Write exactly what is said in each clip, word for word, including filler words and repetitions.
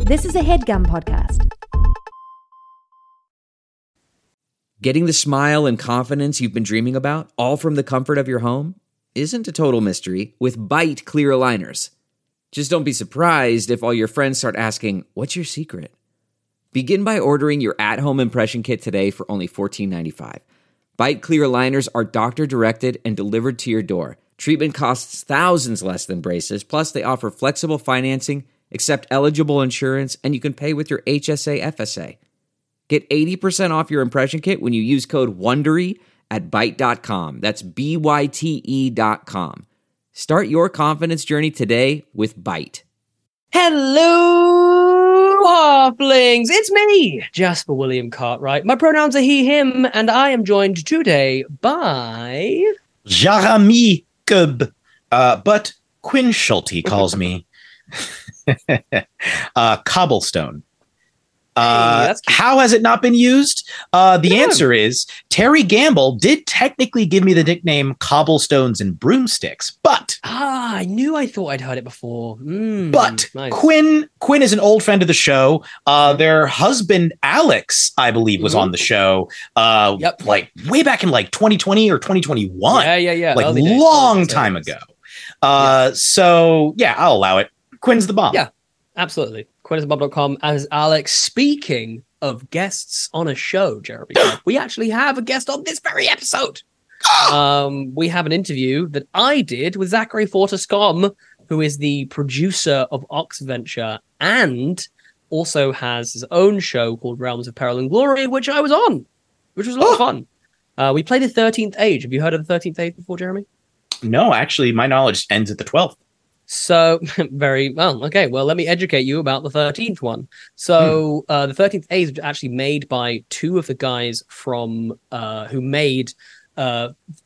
This is a HeadGum podcast. Getting the smile and confidence you've been dreaming about, all from the comfort of your home, isn't a total mystery with Byte clear aligners. Just don't be surprised if all your friends start asking, "What's your secret?" Begin by ordering your at-home impression kit today for only fourteen ninety-five. Byte clear aligners are doctor-directed and delivered to your door. Treatment costs thousands less than braces, plus they offer flexible financing, accept eligible insurance, and you can pay with your H S A F S A. Get eighty percent off your impression kit when you use code WONDERY at byte dot com. That's B Y T E dot com. Start your confidence journey today with Byte. Hello, Halflings! It's me, Jasper William Cartwright. My pronouns are he, him, and I am joined today by... Jeremy Kub. Uh, but Quinn Schulte calls me uh, Cobblestone. Uh, hey, how has it not been used? Uh, the yeah. answer is Terry Gamble did technically give me the nickname Cobblestones and Broomsticks, but ah, I knew I thought I'd heard it before. Mm, but nice. Quinn Quinn is an old friend of the show. Uh, their husband Alex, I believe, was mm-hmm. on the show. Uh, yep. like way back in like twenty twenty or twenty twenty-one. Yeah, yeah, yeah. Like Early long days. time ago. Uh, yeah. So yeah, I'll allow it. Quinn's the bomb. Yeah, absolutely. Quinn is the bomb dot com as Alex. Speaking of guests on a show, Jeremy, we actually have a guest on this very episode. um, we have an interview that I did with Zachary Fortescombe, who is the producer of Oxventure and also has his own show called Realms of Peril and Glory, which I was on, which was a lot of fun. Uh, we played the thirteenth Age. Have you heard of the thirteenth Age before, Jeremy? No, actually, my knowledge ends at the twelfth. So very well. Okay, well, let me educate you about the thirteenth one. So hmm. uh, the thirteenth Age was actually made by two of the guys from uh, who made uh,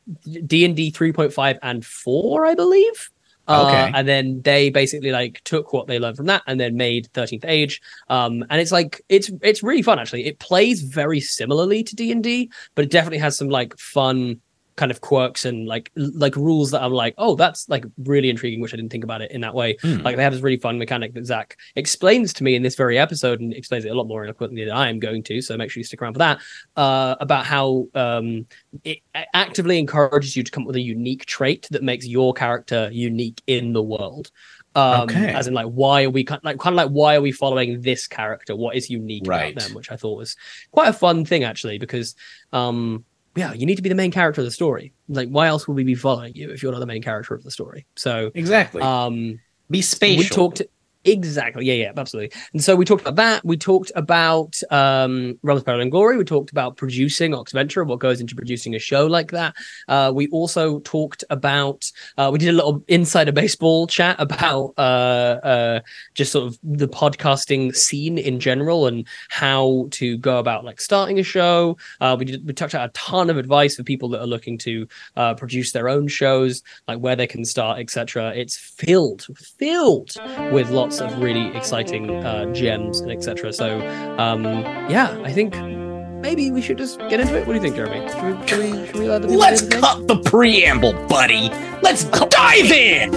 D and D three point five and four, I believe. Okay. Uh, and then they basically like took what they learned from that and then made thirteenth Age. Um, and it's like it's it's really fun actually. It plays very similarly to D and D, but it definitely has some like fun kind of quirks and like like rules that I'm like, oh, that's like really intriguing, which I didn't think about it in that way. Mm. Like they have this really fun mechanic that Zach explains to me in this very episode and explains it a lot more eloquently than I am going to. So make sure you stick around for that. Uh, about how um, it actively encourages you to come up with a unique trait that makes your character unique in the world. Um, okay. As in, like, why are we like kind of like why are we following this character? What is unique right. about them? Which I thought was quite a fun thing actually, because um, yeah, you need to be the main character of the story. Like, why else would we be following you if you're not the main character of the story? So exactly. Um, be spatial. We talked. Exactly. Yeah, yeah, absolutely. And so we talked about that. We talked about um, Realms of Peril and Glory. We talked about producing Oxventure, what goes into producing a show like that. Uh, we also talked about, uh, we did a little insider baseball chat about uh, uh, just sort of the podcasting scene in general and how to go about like starting a show. Uh, we did, we touched on a ton of advice for people that are looking to uh, produce their own shows, like where they can start, et cetera. It's filled, filled with lots of really exciting uh, gems and et cetera. So, um, yeah, I think maybe we should just get into it. What do you think, Jeremy? Should we, should we, should we let the people Let's cut the preamble, buddy. Let's dive in.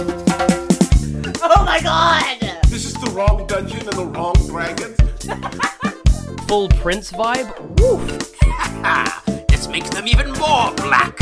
Oh my god! This is the wrong dungeon and the wrong dragon. Full Prince vibe. Woo! This makes them even more black.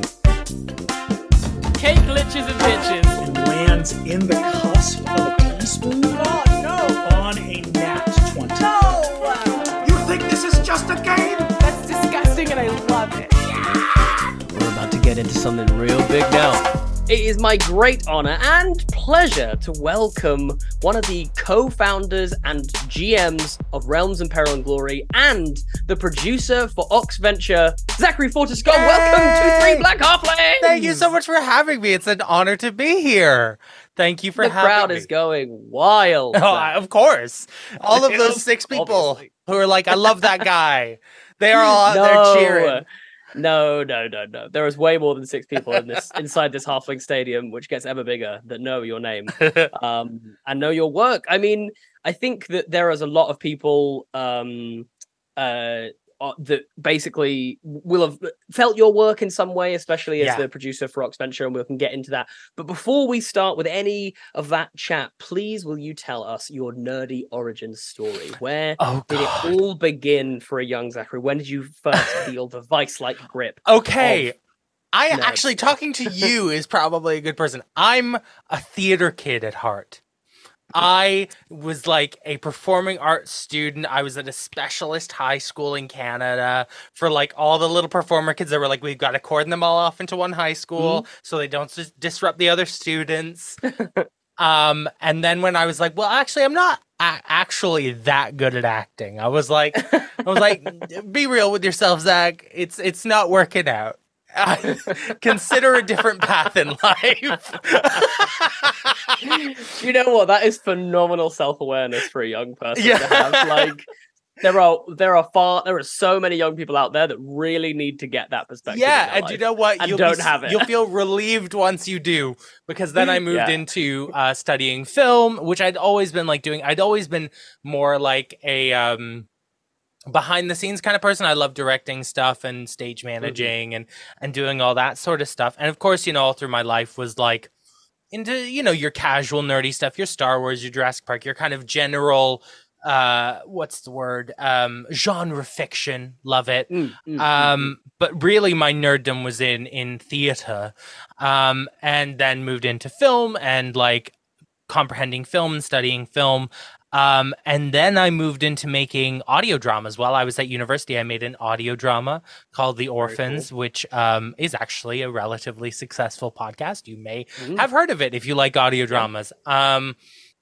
Cake glitches and bitches. And lands in the cusp of a teaspoon. Oh no! On a nat twenty. No! You think this is just a game? That's disgusting and I love it. Yeah. We're about to get into something real big now. It is my great honor and pleasure to welcome one of the co-founders and G Ms of Realms and Peril and Glory and the producer for Oxventure, Zachary Fortescombe. Welcome to Three Black Halflings! Thank you so much for having me. It's an honor to be here. Thank you for the having me. The crowd is going wild. Oh, of course. All of those six people Obviously. who are like, I love that guy. They are all no. they're cheering. No, no, no, no. There is way more than six people in this inside this Halfling Stadium, which gets ever bigger, that know your name um, and know your work. I mean, I think that there is a lot of people um, uh, uh, that basically will have felt your work in some way, especially as Yeah. the producer for Oxventure, and we can get into that. But before we start with any of that chat, please will you tell us your nerdy origin story? Where Oh, did God. it all begin for a young Zachary? When did you first feel the vice-like grip? Okay. of I nerds? actually talking to you is probably a good person. I'm a theater kid at heart. I was like a performing arts student. I was at a specialist high school in Canada for like all the little performer kids that were like, we've got to cordon them all off into one high school so they don't dis- disrupt the other students. um, and then when I was like, well, actually, I'm not a- actually that good at acting. I was like, I was like, be real with yourself, Zach. It's it's not working out. I consider a different path in life. You know what? That is phenomenal self-awareness for a young person Yeah. to have. Like, there are there are far there are so many young people out there that really need to get that perspective. in Yeah, their and life you know what? and You'll don't be, have it. You'll feel relieved once you do, because then I moved Yeah. into uh, studying film, which I'd always been like doing. I'd always been more like a um, behind the scenes kind of person. I love directing stuff and stage managing and and doing all that sort of stuff. And of course, you know, all through my life was like into, you know, your casual nerdy stuff, your Star Wars, your Jurassic Park, your kind of general uh what's the word um genre fiction. Love it. Mm, mm, mm, um but really my nerddom was in in theater, um and then moved into film and like comprehending film and studying film. Um, and then I moved into making audio dramas. While I was at university, I made an audio drama called The Orphans, which um, is actually a relatively successful podcast. You may mm. have heard of it if you like audio dramas. Um,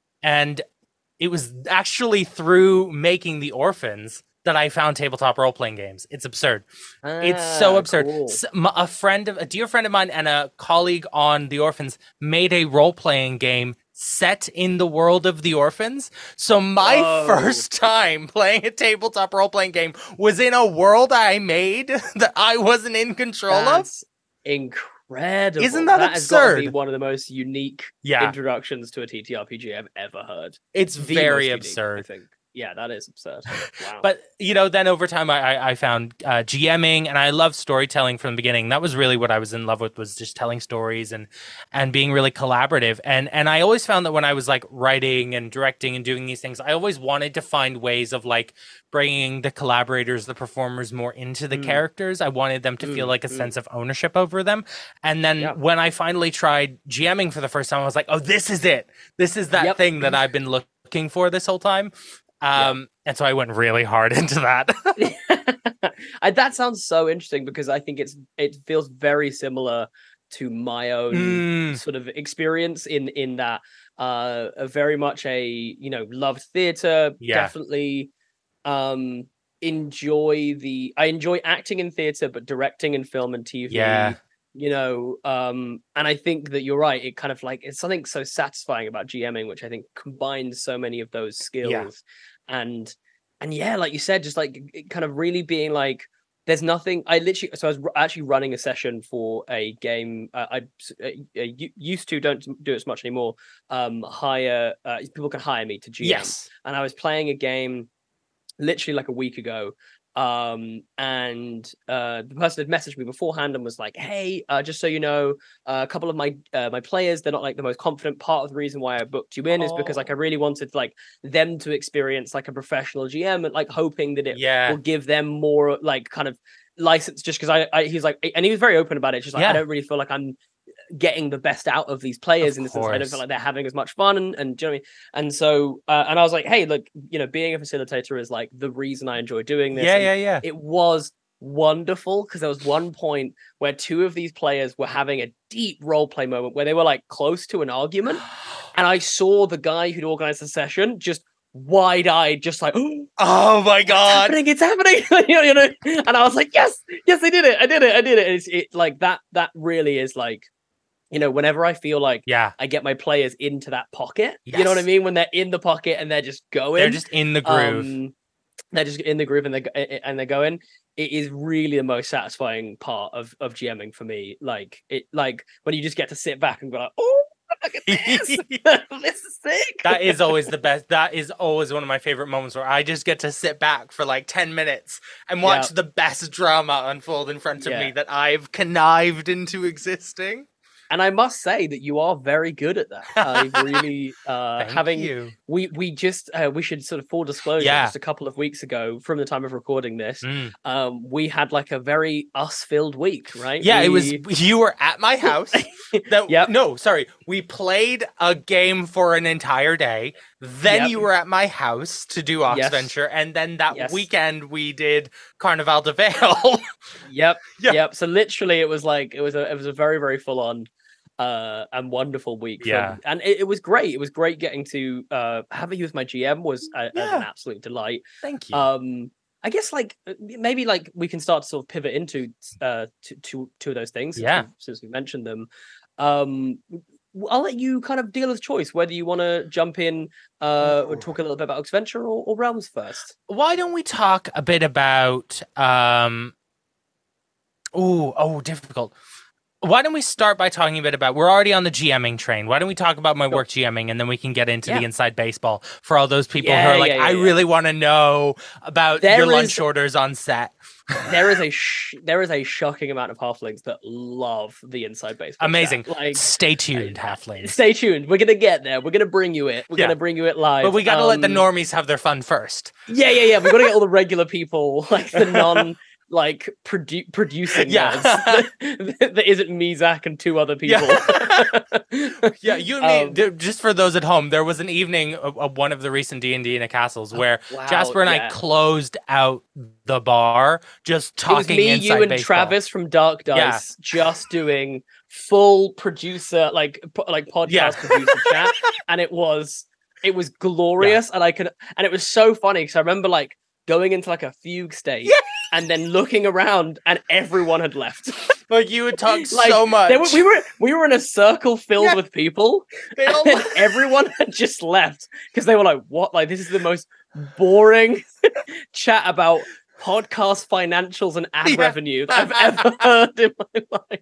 and it was actually through making The Orphans that I found tabletop role-playing games. It's absurd. It's so Ah, absurd. cool. S- m- A friend of a dear friend of mine and a colleague on The Orphans made a role-playing game set in the world of The Orphans. So my Whoa. first time playing a tabletop role-playing game was in a world I made that I wasn't in control of. That's incredible. Isn't that has got to be absurd? one of the most unique Yeah. introductions to a T T R P G I've ever heard. It's The very most unique, I absurd. think. Yeah, that is absurd. Wow. But, you know, then over time I, I, I found uh, GMing, and I loved storytelling from the beginning. That was really what I was in love with, was just telling stories and and being really collaborative. And and I always found that when I was like writing and directing and doing these things, I always wanted to find ways of like bringing the collaborators, the performers more into the Mm. characters. I wanted them to feel Mm, like a mm. sense of ownership over them. And then Yeah. when I finally tried GMing for the first time, I was like, oh, this is it. This is that Yep. thing that I've been looking for this whole time. Um, and so I went really hard into that. I, that sounds so interesting because I think it's it feels very similar to my own Mm. sort of experience in in that uh a very much a you know loved theater. Yeah. Definitely um enjoy the I enjoy acting in theater, but directing in film and T V. Yeah. You know, um, and I think that you're right. It kind of like it's something so satisfying about GMing, which I think combines so many of those skills, and and yeah, like you said, just like it kind of really being like, there's nothing. I literally, so I was r- actually running a session for a game. Uh, I uh, u- used to don't do it as much anymore. Um, hire uh, people can hire me to G M, Yes. and I was playing a game literally like a week ago. Um, and uh, the person had messaged me beforehand and was like, "Hey, uh, just so you know, uh, a couple of my uh, my players, they're not like the most confident. Part of the reason why I booked you in is because like I really wanted like them to experience like a professional G M and like hoping that it Yeah. will give them more like kind of license. Just because I, I he's like, and he was very open about it. Just like Yeah. I don't really feel like I'm getting the best out of these players Of in the sense I don't course. feel like they're having as much fun and, and do you know what I mean? And so uh, and I was like, hey, look, you know, being a facilitator is like the reason I enjoy doing this. Yeah, And yeah, yeah. it was wonderful because there was one point where two of these players were having a deep role play moment where they were like close to an argument, and I saw the guy who'd organized the session just wide-eyed, just like, Oh my it's god. happening, it's happening. you know, you know? And I was like, yes, yes, I did it, I did it, I did it. And it's it like that. That really is like, you know, whenever I feel like Yeah. I get my players into that pocket, you know what I Yes. mean? When they're in the pocket and they're just going, They're just in the groove. um, they're just in the groove and they're and they're going. It is really the most satisfying part of of GMing for me. Like it, like when you just get to sit back and go, like, oh, look at this. This is sick. That is always the best. That is always one of my favorite moments where I just get to sit back for like ten minutes and watch Yeah. the best drama unfold in front of Yeah. me that I've connived into existing. And I must say that you are very good at that. I really uh Thank having you. we we just uh, we should sort of full disclosure Yeah. just a couple of weeks ago from the time of recording this. Mm. Um we had like a very us filled week, right? Yeah, it was. We- You were at my house. That, Yep. No, sorry. We played a game for an entire day. Then Yep. you were at my house to do Ox Yes. Venture, and then that Yes. weekend we did Carnival de Vale. Yep. Yeah. Yep. So literally it was like it was a it was a very, very full on uh and wonderful week. from- Yeah. And it, it was great. It was great getting to uh have you as my G M was a, Yeah. an absolute delight. Thank you. Um I guess like uh, maybe like we can start to sort of pivot into uh to to two of those things since Yeah. we've- since we mentioned them. Um w- I'll let you kind of deal with choice whether you want to jump in uh or talk a little bit about Ox Venture or, or Realms first. Why don't we talk a bit about um oh oh difficult. Why don't we start by talking a bit about we're already on the GMing train. Why don't we talk about my work GMing and then we can get into Yeah. the inside baseball for all those people who Yeah, are like, yeah, I yeah, really want to know about There your is- lunch orders on set. There is a sh- there is a shocking amount of halflings that love the inside baseball. chat. Amazing. Like Stay tuned, halflings. stay tuned. We're gonna get there. We're gonna bring you it. We're Yeah. gonna bring you it live. But we got to let the Um, normies have their fun first. Yeah, yeah, yeah. We've got to get all the regular people, like the non, like produ- producing Yeah. nerds. that, that isn't me, Zach, and two other people. Yeah, you and me. Um, there- just for those at home, there was an evening of, of one of the recent D and D in a castles where wow, Jasper and I yeah. closed out the bar, just It was talking me, inside you, and baseball. Travis from Dark Dice, Yeah. just doing full producer, like po- like podcast Yeah. producer chat, and it was it was glorious, and I could, and it was so funny because I remember like going into like a fugue state. Yeah. And then looking around, and everyone had left. Like you would talk Like, so much. They were, we were we were in a circle filled Yeah. with people, They all and everyone had just left because they were like, "What? Like this is the most boring chat about podcast financials and ad Yeah. revenue that I've ever heard in my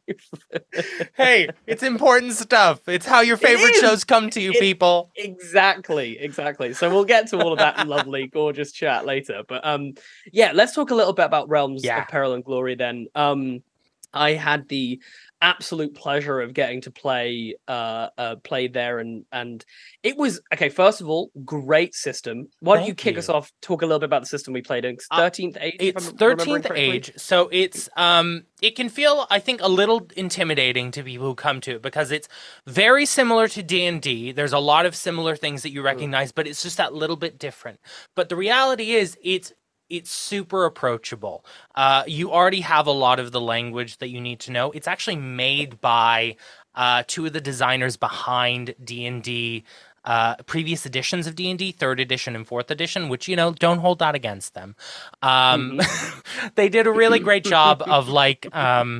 life." Hey, it's important stuff. It's how your favorite is. shows come to you, It- people. Exactly, exactly. So we'll get to all of that lovely, gorgeous chat later. But um, yeah, let's talk a little bit about Realms Yeah. of Peril and Glory. Then, um, I had the absolute pleasure of getting to play uh, uh play there, and and it was okay. First of all, great system. Why don't you Thank kick you. us off? Talk a little bit about the system we played in. It's Uh, thirteenth age. if It's I'm remembering thirteenth correctly. age, so it's um it can feel I think a little intimidating to people who come to it because it's very similar to D and D. There's a lot of similar things that you recognize, but it's just that little bit different. But the reality is it's it's super approachable. Uh, you already have a lot of the language that you need to know. It's actually made by uh, two of the designers behind D and D, uh, previous editions of D and D, third edition and fourth edition, which, you know, don't hold that against them. Um, they did a really great job of like um,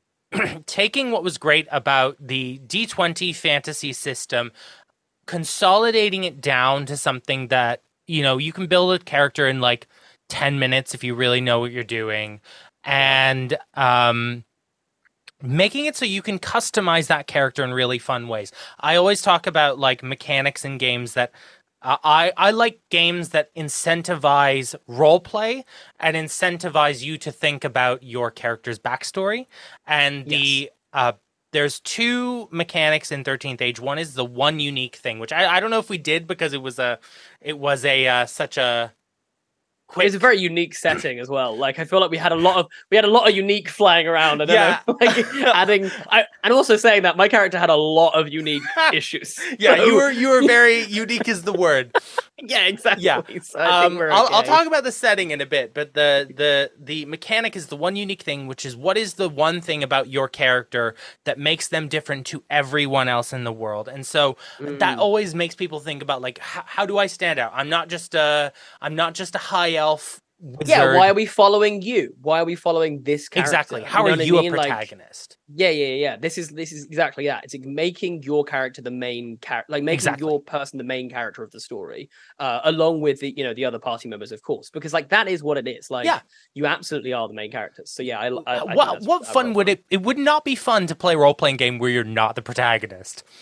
taking what was great about the D twenty fantasy system, consolidating it down to something that, you know, you can build a character in like ten minutes if you really know what you're doing, and um making it so you can customize that character in really fun ways. I always talk about like mechanics in games that uh, I I like games that incentivize role play and incentivize you to think about your character's backstory. And the uh there's two mechanics in thirteenth Age. One is the one unique thing, which I, I don't know if we did because it was a it was a uh, such a It was a very unique setting as well. Like I feel like we had a lot of we had a lot of unique flying around. I don't Yeah. know, like adding. I, and also saying that my character had a lot of unique issues. Yeah, So- you were you were very unique is the word. Yeah, exactly. Yeah. So I think Um, we're I'll, I'll okay. talk about the setting in a bit, but the the the mechanic is the one unique thing, which is what is the one thing about your character that makes them different to everyone else in the world. And so that always makes people think about like how, how do I stand out? I'm not just a I'm not just a high elf wizard. Yeah, why are we following you? Why are we following this character? exactly? How know are what I you mean? a Like, protagonist? yeah, yeah, yeah. This is this is exactly that. It's like making your character the main character, like making Exactly. your person the main character of the story, uh, along with the you know the other party members, of course, because like that is what it is. Like, Yeah. you absolutely are the main characters. So yeah, I, I, I think what that's what I fun love would that. it? It would not be fun to play a role playing game where you're not the protagonist.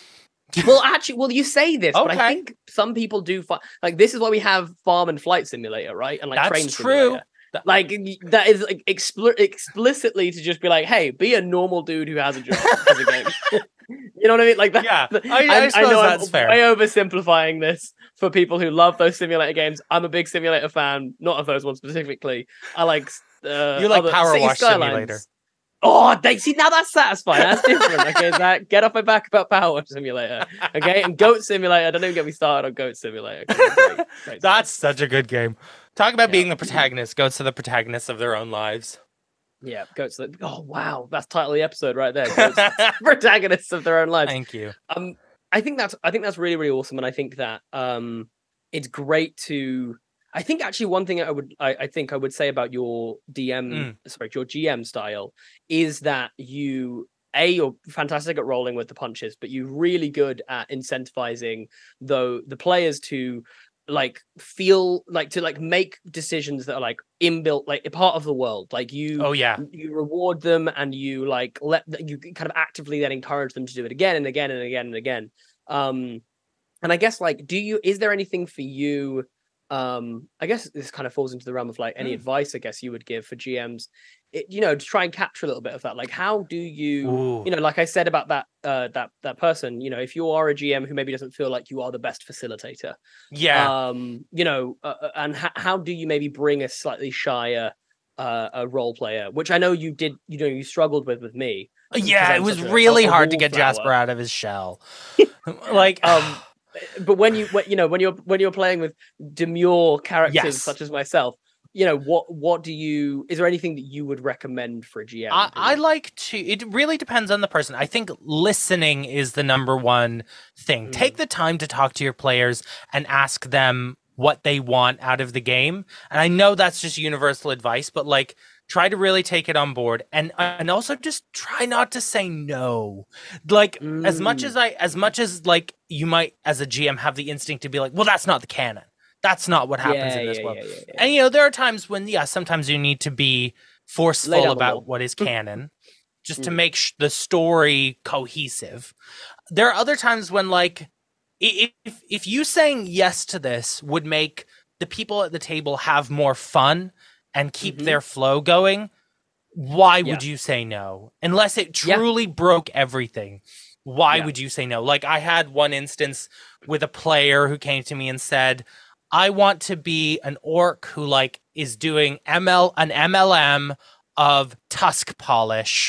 Well, actually, well, you say this, but Okay. I think some people do. Fi- like, this is why we have Farm and Flight Simulator, right? And like That's Train true. Simulator. That- Like y- that is like expl- explicitly to just be like, hey, be a normal dude who has a job as a game. You know what I mean? Like that. Yeah, th- I- I and suppose know that's I'm fair. way oversimplifying this for people who love those simulator games. I'm a big simulator fan, not of those ones specifically. I like. Uh, You like other- Power City Wash Skylines. Simulator. Oh, they see now that's satisfying. That's different. Okay, that get off my back about Power Wash Simulator. Okay, and Goat Simulator. Don't even get me started on Goat Simulator. 'Cause it's great, great stuff. That's such a good game. Talk about Yeah. being the protagonist. Goats are the protagonists of their own lives. Yeah, Goats. Are the- Oh wow, that's title of the episode right there. Goats, protagonists of their own lives. Thank you. Um, I think that's I think that's really really awesome, and I think that um, it's great to. I think actually one thing I would I, I think I would say about your D M Mm. sorry your G M style is that you a you're fantastic at rolling with the punches, but you're really good at incentivizing though the players to like feel like to like make decisions that are like inbuilt like a part of the world. Like you Oh yeah. you reward them and you like let you kind of actively then encourage them to do it again and again and again and again. Um, and I guess like, do you is there anything for you? Um, I guess this kind of falls into the realm of like any Mm. advice I guess you would give for G Ms, it, you know, to try and capture a little bit of that. Like, how do you, Ooh. you know, like I said about that uh, that that person, you know, if you are a G M who maybe doesn't feel like you are the best facilitator, Yeah. um, you know, uh, uh, and h- how do you maybe bring a slightly shyer uh, a role player, which I know you did, you know, you struggled with with me. because yeah, I'm it was such a- really a hard to get wallflower. Jasper out of his shell. like, Um, but when you, when, you know, when you're when you're playing with demure characters Yes. such as myself, you know, what what do you? Is there anything that you would recommend for a G M? I, who- I like to. It really depends on the person. I think listening is the number one thing. Mm. Take the time to talk to your players and ask them what they want out of the game. And I know that's just universal advice, but like try to really take it on board, and and also just try not to say no. Like as much Mm. as I, as much as like you might as a G M have the instinct to be like, well, that's not the canon. That's not what happens Yeah, in this yeah, world. yeah, yeah, yeah. And you know, there are times when, yeah, sometimes you need to be Lay forceful down the about law. what is canon, just to Mm. make sh- the story cohesive. There are other times when, like, i- if if you saying yes to this would make the people at the table have more fun and keep Mhm. their flow going, why Yeah. would you say no? Unless it Yeah. truly broke everything. Why Yeah. would you say no? Like, I had one instance with a player who came to me and said, I want to be an orc who like is doing M L an M L M of tusk polish.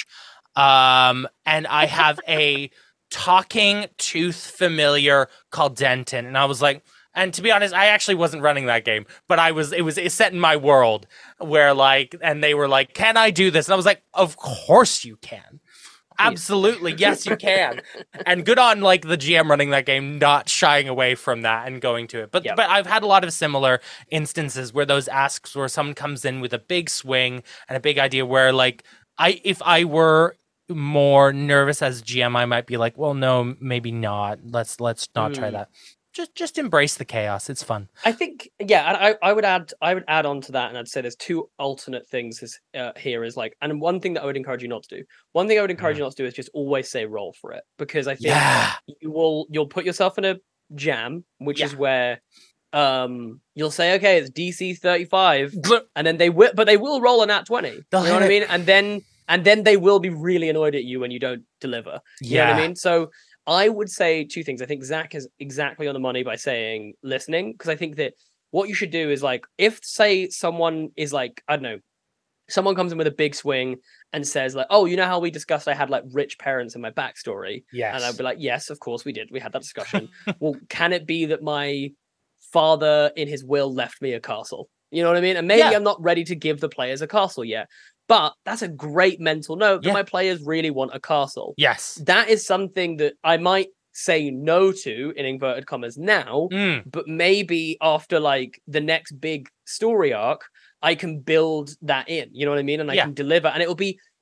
Um, and I have a talking tooth familiar called Denton. And I was like, and to be honest, I actually wasn't running that game, but I was, it was it's set in my world where like, and they were like, can I do this? And I was like, of course you can. Absolutely. Yes, you can. And good on like the G M running that game, not shying away from that and going to it. But Yep. but I've had a lot of similar instances where those asks where someone comes in with a big swing and a big idea where like I if I were more nervous as G M, I might be like, well, no, maybe not. Let's let's not try Mm. that. Just just embrace the chaos. It's fun. I think, yeah, and I, I would add, I would add on to that, and I'd say there's two alternate things is, uh, here is like, and one thing that I would encourage you not to do. One thing I would encourage you not to do is just always say roll for it, because I think Yeah. you will, you'll put yourself in a jam, which is Yeah. where, um, you'll say, okay, it's D C thirty-five, and then they will, but they will roll a nat twenty. They'll you know what I hit mean? it. And then, and then they will be really annoyed at you when you don't deliver. You know what I mean? So I would say two things. I think Zach is exactly on the money by saying listening, because I think that what you should do is like, if say someone is like, I don't know, someone comes in with a big swing and says like, oh, you know how we discussed I had like rich parents in my backstory? Yes. And I'd be like, yes, of course we did. We had that discussion. Well, can it be that my father in his will left me a castle? You know what I mean? And maybe Yeah. I'm not ready to give the players a castle yet. But that's a great mental note that Yeah. my players really want a castle. Yes. That is something that I might say no to in inverted commas now, Mm. but maybe after like the next big story arc, I can build that in. You know what I mean? And I Yeah. can deliver, and it will be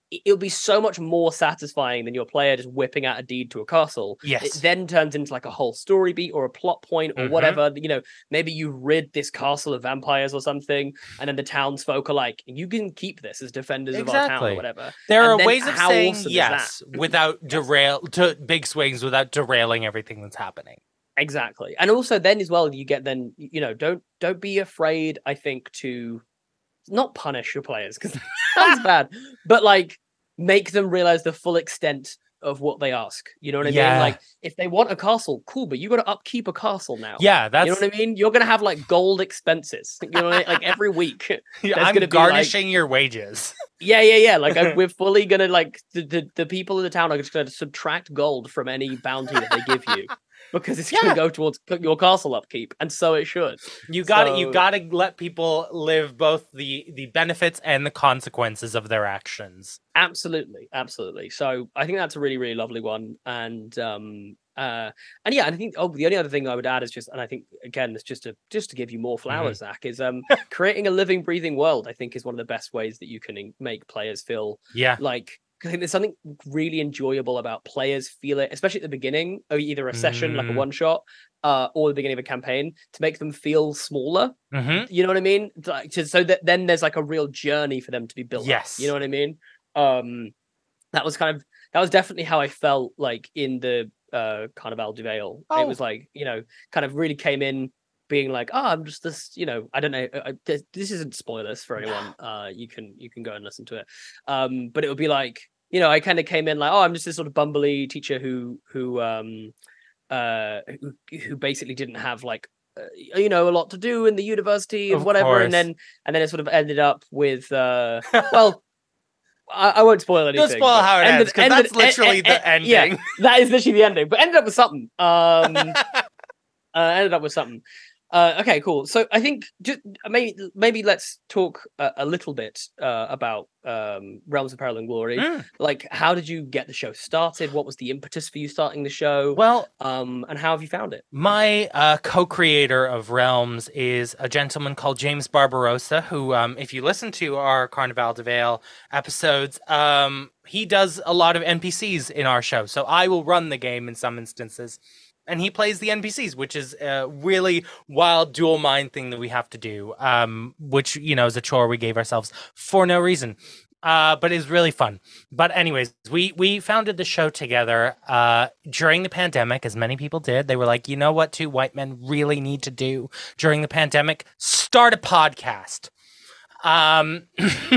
it- it'll be so much more satisfying than your player just whipping out a deed to a castle. Yes. It then turns into like a whole story beat or a plot point or Mhm. whatever. You know, maybe you rid this castle of vampires or something, and then the townsfolk are like, "You can keep this as defenders of our town Exactly. or whatever." There And are then ways of how saying awesome is yes that? without derail to big swings without derailing everything that's happening. Exactly. And also then as well, you get then, you know, don't don't be afraid, I think, to not punish your players because that's bad, but like make them realize the full extent of what they ask. You know what I Yeah. mean? Like if they want a castle, cool, but you got to upkeep a castle now. Yeah, that's You know what I mean? You're gonna have like gold expenses. You know what I mean? Like every week. Yeah, there's I'm gonna be, like- garnishing your wages. Yeah, yeah, yeah. Like I, we're fully gonna like the, the the people in the town are just gonna subtract gold from any bounty that they give you because it's Yeah. gonna go towards c- your castle upkeep, and so it should. You got to So- you got to let people live both the the benefits and the consequences of their actions. Absolutely, absolutely. So I think that's a really, really lovely one, and um, uh, and yeah, and I think oh, the only other thing I would add is just, and I think again, it's just to just to give you more flowers, Zach, is um, creating a living, breathing world. I think is one of the best ways that you can en- make players feel Yeah. like. I think there's something really enjoyable about players feel it, especially at the beginning, or either a session like a Mm. one shot, uh, or the beginning of a campaign, to make them feel smaller. Mm-hmm. You know what I mean? Like, to, so that then there's like a real journey for them to be built. up, Yes. you know what I mean? Um, that was kind of that was definitely how I felt like in the uh Carnival du Vale. Oh. It was like, you know, kind of really came in being like, oh, I'm just this, you know, I don't know. I, this, this isn't spoilers for anyone. Uh, you can you can go and listen to it. Um, but it would be like, you know, I kind of came in like, oh, I'm just this sort of bumbly teacher who who um uh who, who basically didn't have like uh, you know a lot to do in the university and Of whatever, and course. then and then it sort of ended up with uh well. I, I won't spoil anything. Don't spoil but how it ended- ends because ended- that's literally eh, the eh, eh, Yeah, ending. that is literally the ending, but ended up with something. Um, uh, ended up with something. Uh, okay, cool. So I think just maybe maybe let's talk a, a little bit uh, about um, Realms of Peril and Glory. Mm. Like, how did you get the show started? What was the impetus for you starting the show? Well, um, and how have you found it? my uh, co-creator of Realms is a gentleman called James Barbarossa, who, um, if you listen to our Carnival de Vale episodes, um, he does a lot of N P Cs in our show. So I will run the game in some instances, and he plays the N P Cs, which is a really wild dual mind thing that we have to do, um, which, you know, is a chore we gave ourselves for no reason. Uh, but it's really fun. But anyways, we we founded the show together uh, during the pandemic, as many people did. They were like, you know what two white men really need to do during the pandemic? Start a podcast. Um,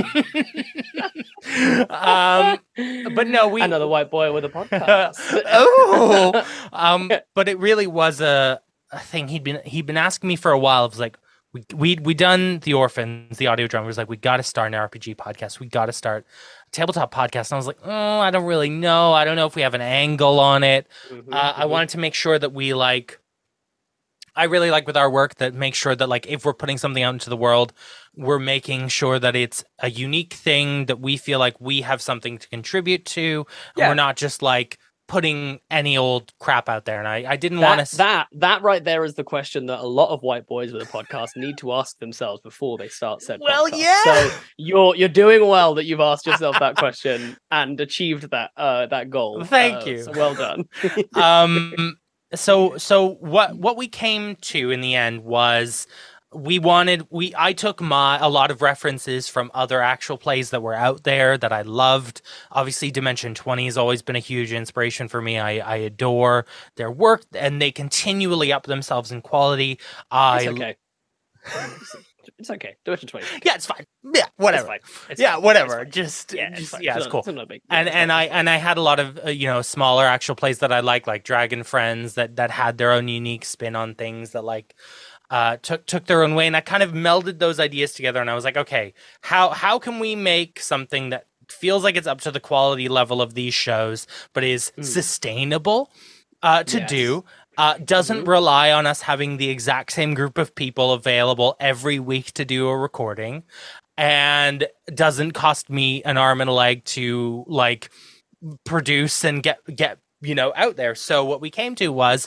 um, but no, we Another white boy with a podcast. oh, um, but it really was a, a thing. He'd been he'd been asking me for a while. It was like we we we done the Orphans, the audio drama. It was like we got to start an R P G podcast. We got to start a tabletop podcast. And I was like, oh, I don't really know. I don't know if we have an angle on it. Mhm, Uh, I mhm. wanted to make sure that we like. I really like with our work that make sure that like if we're putting something out into the world, we're making sure that it's a unique thing that we feel like we have something to contribute to. And Yeah. we're not just like putting any old crap out there. And I, I didn't That, want to. that that right there is the question that a lot of white boys with a podcast need to ask themselves before they start said Well, podcast. yeah. So you're you're doing well that you've asked yourself that question and achieved that uh that goal. Thank Uh, you. So well done. um so so what what we came to in the end was we wanted we I took my a lot of references from other actual plays that were out there that I loved. Obviously Dimension twenty has always been a huge inspiration for me. I, I adore their work and they continually up themselves in quality. I It's okay. It's okay. Dimension twenty. Yeah, it's fine. Yeah, whatever. It's fine. It's yeah, fine. whatever. It's fine. Just Yeah, it's just- fine. yeah, it's not- cool. not big. Yeah, and it's and fine. I and I had a lot of uh, you know smaller actual plays that I like, like Dragon Friends, that that had their own unique spin on things that like uh, took took their own way, and I kind of melded those ideas together, and I was like, okay, how how can we make something that feels like it's up to the quality level of these shows, but is Mm. sustainable uh, to Yes. do. Uh, doesn't Mhm. rely on us having the exact same group of people available every week to do a recording, and doesn't cost me an arm and a leg to like produce and get get you know out there. So what we came to was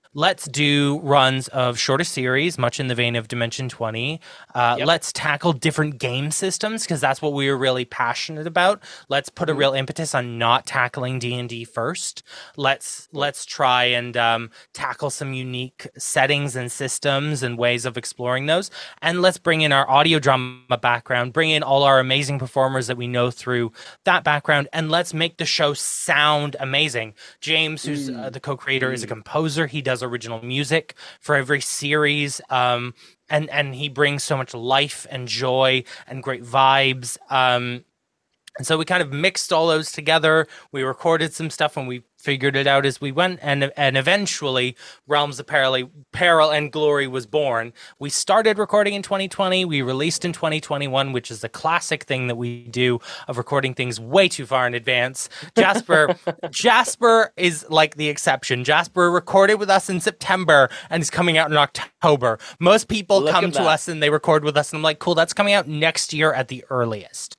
let's do runs of shorter series, much in the vein of Dimension twenty. Uh, Yep. Let's tackle different game systems, because that's what we were really passionate about. Let's put a real impetus on not tackling D and D first. Let's let's try and um, tackle some unique settings and systems and ways of exploring those. And let's bring in our audio drama background, bring in all our amazing performers that we know through that background, and let's make the show sound amazing. James, who's uh, the co-creator, is a composer. He does original music for every series, um, and and he brings so much life and joy and great vibes. Um, and so we kind of mixed all those together. We recorded some stuff and we figured it out as we went, and and eventually Realms of Peril, Peril and Glory was born. We started recording in twenty twenty. We released in twenty twenty-one, which is a classic thing that we do of recording things way too far in advance. Jasper, Jasper is like the exception. Jasper recorded with us in September and is coming out in October. Most people Look come at to that. us and they record with us, and I'm like, cool, that's coming out next year at the earliest.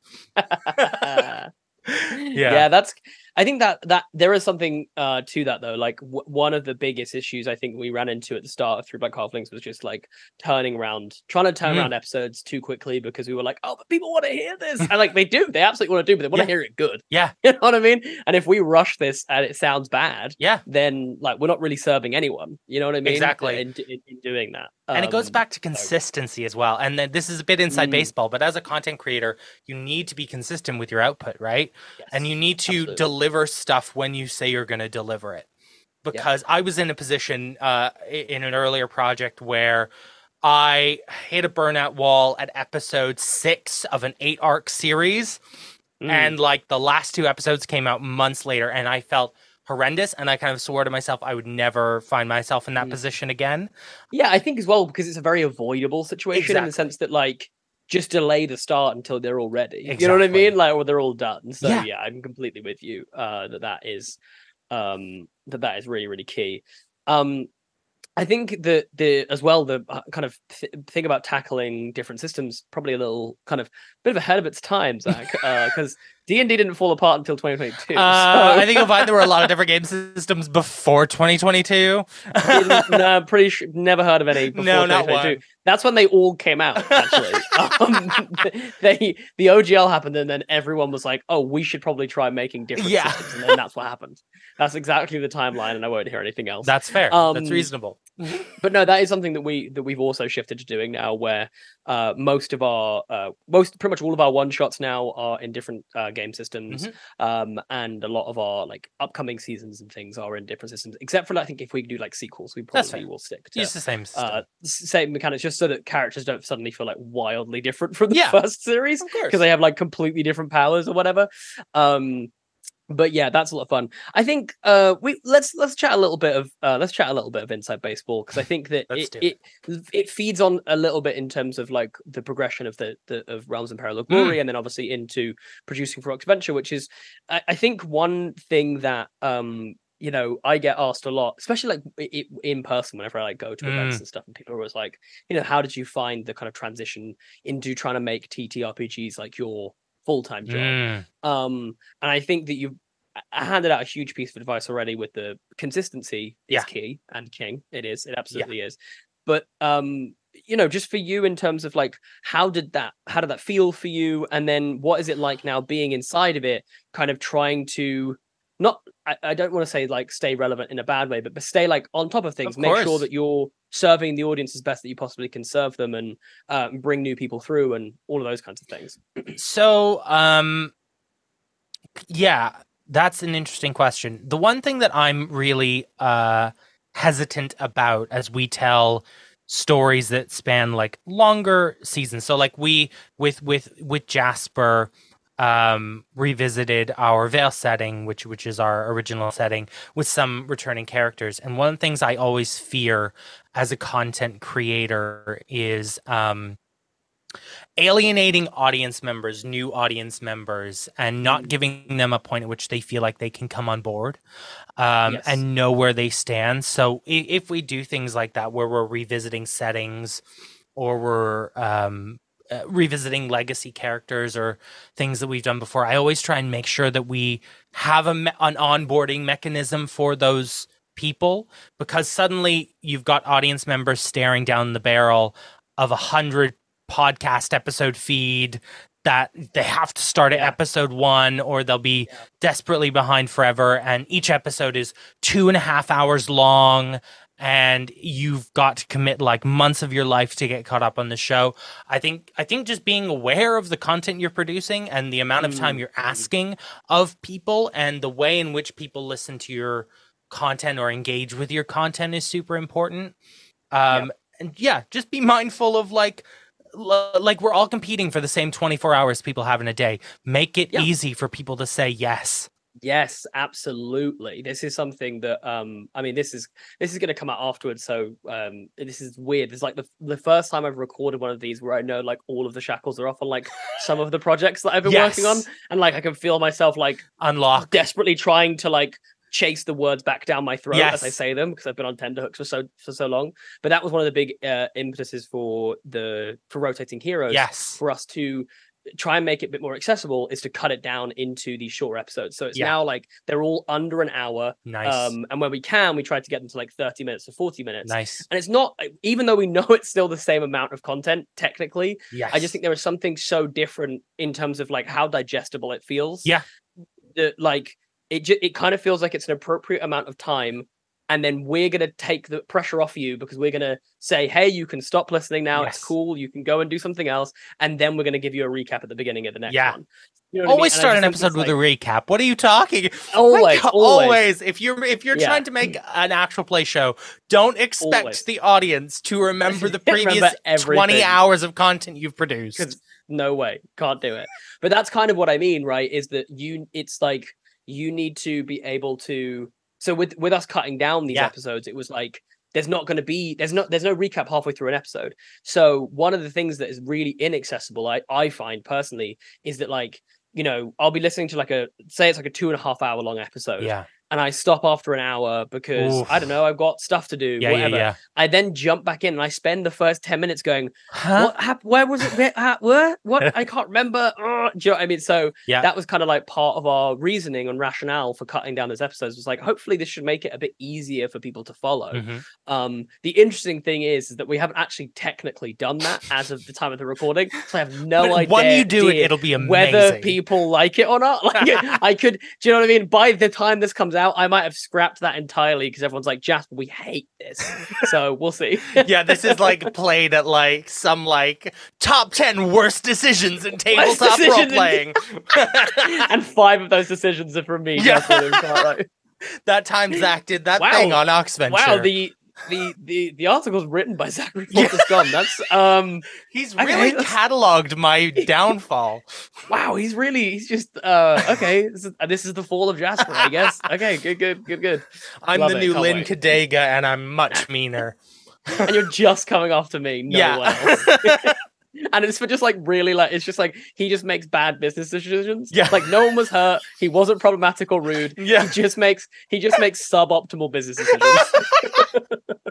yeah. yeah that's I think that that there is something uh to that though. Like w- one of the biggest issues I think we ran into at the start of Three Black Halflings was just like turning around trying to turn Mm. around episodes too quickly, because we were like, oh, but people want to hear this, and like they do they absolutely want to do, but they want Yeah. to hear it good. Yeah. You know what I mean? And if we rush this and it sounds bad, Yeah. then like we're not really serving anyone. You know what I mean? Exactly. In, in, in doing that. And it goes Um, back to consistency as well. And then this is a bit inside Mm. baseball, but as a content creator, you need to be consistent with your output, right? yes, And you need to absolutely. deliver stuff when you say you're going to deliver it. Because I was in a position uh, i- in an earlier project where I hit a burnout wall at episode six of an eight arc series. Mm. And like the last two episodes came out months later, and I felt horrendous. And I kind of swore to myself I would never find myself in that Mm. position again. Yeah, I think as well, because it's a very avoidable situation in the Exactly. sense that like just delay the start until they're all ready. You know what I Exactly. mean? Like, or they're all done. So Yeah. yeah, I'm completely with you. Uh, that that is, um, that that is really really key. Um, I think that the as well the uh, kind of th- thing about tackling different systems probably a little kind of bit of ahead of its time, Zach, because D and D didn't fall apart until twenty twenty-two. Uh, so- I think you'll find there were a lot of different game systems before twenty twenty-two. no, pretty sure never heard of any. Before No, not twenty twenty-two. one. That's when they all came out. Actually, um, they the O G L happened, and then everyone was like, "Oh, we should probably try making different Yeah. systems," and then that's what happened. That's exactly the timeline, and I won't hear anything else. That's fair. Um, That's reasonable. But no, that is something that we that we've also shifted to doing now, where uh, most of our uh, most pretty much all of our one shots now are in different uh, game systems, Mm-hmm. um, and a lot of our like upcoming seasons and things are in different systems. Except for I think if we do like sequels, we That's probably fair. will stick to Use the same system. uh, s- same mechanics, just so that characters don't suddenly feel like wildly different from the Yeah, first series of course. because they have like completely different powers or whatever. Um, but yeah, that's a lot of fun. I think uh, we let's let's chat a little bit of uh, let's chat a little bit of Inside Baseball, because I think that Let's it, do it it feeds on a little bit in terms of like the progression of the, the of Realms and Peril of Glory, and then obviously into producing for Ox Venture, which is I, I think one thing that um you know I get asked a lot, especially like i- i- in person whenever I like go to events Mm. and stuff, and people are always like, you know, how did you find the kind of transition into trying to make T T R P Gs like your full-time job? Mm. Um, and I think that you've I handed out a huge piece of advice already with the consistency is Yeah. key and king. It is, it absolutely is. But um, you know, just for you in terms of like, how did that, how did that feel for you? And then what is it like now being inside of it, kind of trying to not, I, I don't want to say like stay relevant in a bad way, but, but stay like on top of things, Of make sure course. that you're serving the audience as best that you possibly can serve them, and uh, bring new people through and all of those kinds of things. So, um, yeah, that's an interesting question. The one thing that I'm really uh, hesitant about as we tell stories that span like longer seasons. So, like we with with with Jasper um revisited our Vale setting, which which is our original setting, with some returning characters. And one of the things I always fear as a content creator is um alienating audience members, new audience members, and not giving them a point at which they feel like they can come on board um, Yes. and know where they stand. So i- if we do things like that, where we're revisiting settings or we're um, uh, revisiting legacy characters or things that we've done before, I always try and make sure that we have a me- an onboarding mechanism for those people, because suddenly you've got audience members staring down the barrel of a hundred podcast episode feed that they have to start at Yeah. episode one or they'll be Yeah. desperately behind forever. And each episode is two and a half hours long. And you've got to commit like months of your life to get caught up on the show. I think I think just being aware of the content you're producing and the amount of time you're asking of people and the way in which people listen to your content or engage with your content is super important. Um, and yeah, just be mindful of like, l- like we're all competing for the same twenty-four hours people have in a day. Make it Yeah. easy for people to say yes. Yes, absolutely. This is something that um I mean this is this is going to come out afterwards, so um this is weird. It's like the the first time I've recorded one of these where I know like all of the shackles are off on like some of the projects that I've been Yes. working on, and like I can feel myself like Unlock. desperately trying to like chase the words back down my throat as I Yes. say them, because I've been on tenterhooks for so for so long. But that was one of the big uh, impetuses for the for Rotating Heroes, Yes. for us to try and make it a bit more accessible, is to cut it down into these shorter episodes. So it's Yeah. now like they're all under an hour. Nice. Um, and when we can, we try to get them to like thirty minutes or forty minutes. Nice. And it's not, even though we know it's still the same amount of content technically, Yes. I just think there is something so different in terms of like how digestible it feels. Yeah. That like it ju- it kind of feels like it's an appropriate amount of time. And then we're going to take the pressure off you because we're going to say, hey, you can stop listening now. Yes. It's cool. You can go and do something else. And then we're going to give you a recap at the beginning of the next Yeah. one. You know what I Always mean? And I start an just think episode it's with like- a recap. What are you talking? Always, My God, always. always. If you're if you're Yeah. trying to make an actual play show, don't expect Always. the audience to remember the Remember previous twenty everything. hours of content you've produced. Because no way, can't do it. But that's kind of what I mean, right? Is that you? It's like you need to be able to. So with with us cutting down these Yeah. episodes, it was like there's not going to be there's not there's no recap halfway through an episode. So one of the things that is really inaccessible, I I find personally, is that like you know I'll be listening to like a say it's like a two and a half hour long episode, Yeah. and I stop after an hour because Oof. I don't know I've got stuff to do, Yeah, yeah, whatever. yeah. I then jump back in and I spend the first ten minutes going, Huh? what happened? Where was it? Where? Uh, where? What? I can't remember. Ugh. Do you know what I mean? So Yeah. that was kind of like part of our reasoning and rationale for cutting down those episodes. Was like, hopefully, this should make it a bit easier for people to follow. Mhm. Um, the interesting thing is, is that we haven't actually technically done that as of the time of the recording, so I have no But idea. when you do it, it'll be whether amazing. people like it or not. Like, I could. Do you know what I mean? By the time this comes out, I might have scrapped that entirely because everyone's like, Jasper, we hate this. So we'll see. Yeah, this is like played at like some like top ten worst decisions in tabletop role decisions in- playing. And five of those decisions are from me. Yeah. Jasper Lewis Cartwright. That time Zach did that Wow. thing on Oxventure. Wow, the the the the article's written by Zachary Yeah. Focus Gone. That's um He's Okay, really that's- cataloged my downfall. wow, he's really he's just uh okay. This is, this is the fall of Jasper, I guess. Okay, good, good, good, good. I'm Love the it, new can't Lynn wait. Kadega, and I'm much meaner. And you're just coming after me. No yeah. one else. And it's for just like really like it's just like he just makes bad business decisions. Yeah. Like no one was hurt. He wasn't problematic or rude. Yeah. He just makes he just makes suboptimal business decisions.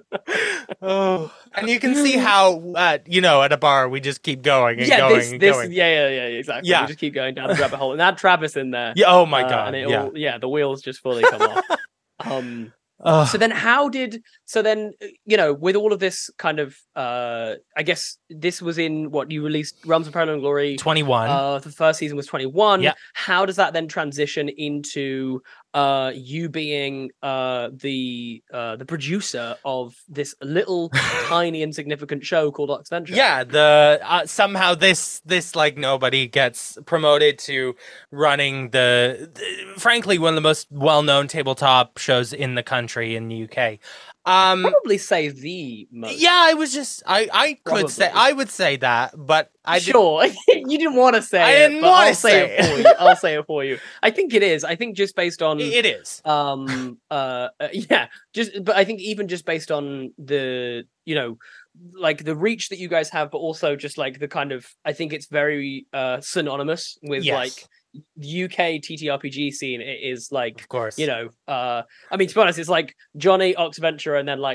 Oh, and you can see how, uh, you know, at a bar we just keep going and yeah, going this, and this, going. yeah, yeah, yeah, exactly. Yeah. We just keep going down the rabbit hole, and add Travis in there. Yeah. Oh my uh, god. and it yeah. all, yeah, the wheels just fully come off. Um, Ugh. so then, how did so then uh, you know with all of this kind of uh, I guess this was in what you released Realms of Peril and Glory. twenty-one. Uh, the first season was twenty-one. Yeah. How does that then transition into uh, you being uh, the uh, the producer of this little tiny insignificant show called Oxventure? Yeah, the uh, somehow this this like nobody gets promoted to running the, the frankly one of the most well-known tabletop shows in the country in the U K. Um Probably say the most. yeah, I was just I I could say Probably. I would say that, but I did- sure. you didn't want to say I it. didn't but wanna I'll say, say it it. for you. I'll say it for you. I think it is. I think just based on it is. um uh, uh yeah just but I think even just based on the you know like the reach that you guys have, but also just like the kind of I think it's very uh synonymous with Yes. like U K T T R P G scene. It is like Of course. you know uh I mean to be honest, it's like Johnny Oxventure and then like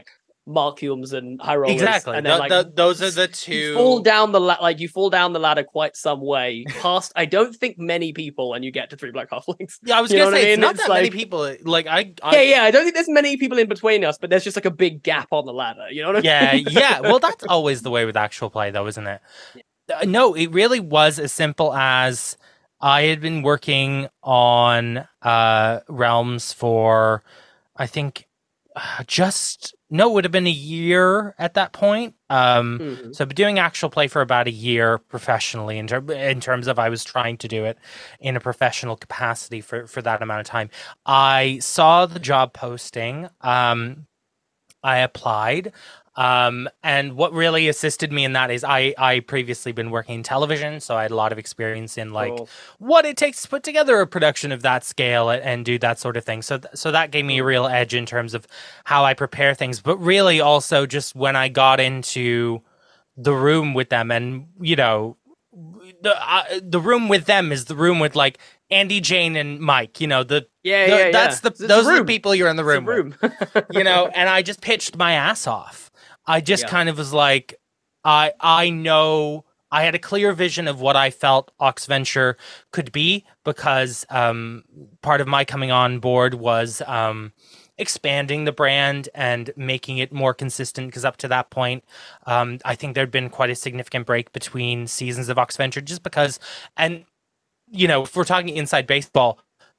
Markiums and High Rollers. Exactly. And then, Th- like, th- those are the you two. fall down the la- like you fall down the ladder quite some way past. I don't think many people, and you get to three Black Halflings. Yeah, I was You gonna know say what I it's mean? not It's that many like- people. Like I, I Yeah, yeah. I don't think there's many people in between us, but there's just like a big gap on the ladder. You know what I yeah, mean? yeah. Well, that's always the way with actual play, though, isn't it? Uh, No, it really was as simple as I had been working on uh, Realms for, I think, uh, just no, it would have been a year at that point. Um, Mhm. So I've been doing actual play for about a year professionally, in, ter- in terms of I was trying to do it in a professional capacity for for that amount of time. I saw the job posting. Um, I applied. Um, and what really assisted me in that is I, I previously been working in television, so I had a lot of experience in like Cool. what it takes to put together a production of that scale and, and do that sort of thing. So, th- so that gave me a real edge in terms of how I prepare things, but really also just when I got into the room with them and, you know, the, uh, the room with them is the room with like Andy, Jane, and Mike, you know, the, Yeah, the- yeah, yeah. that's the, It's a those are the room. people you're in the It's a room with. room. you know, and I just pitched my ass off. I just Yeah. kind of was like, I I know I had a clear vision of what I felt Oxventure could be because um, part of my coming on board was um, expanding the brand and making it more consistent. Because up to that point, um, I think there'd been quite a significant break between seasons of Oxventure, just because, and you know, if we're talking inside baseball.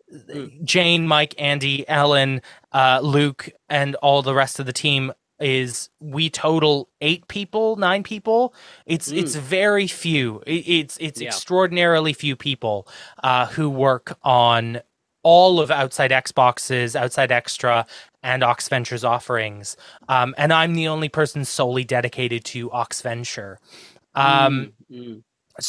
Jane, Mike, Andy, Ellen, uh, Luke, and all the rest of the team is we total eight people, nine people. It's Mm. it's very few. It, it's it's Yeah. extraordinarily few people uh, who work on all of Outside Xbox's, Outside Extra, and Oxventure's offerings. Um, and I'm the only person solely dedicated to Oxventure. Um, Mm, mm.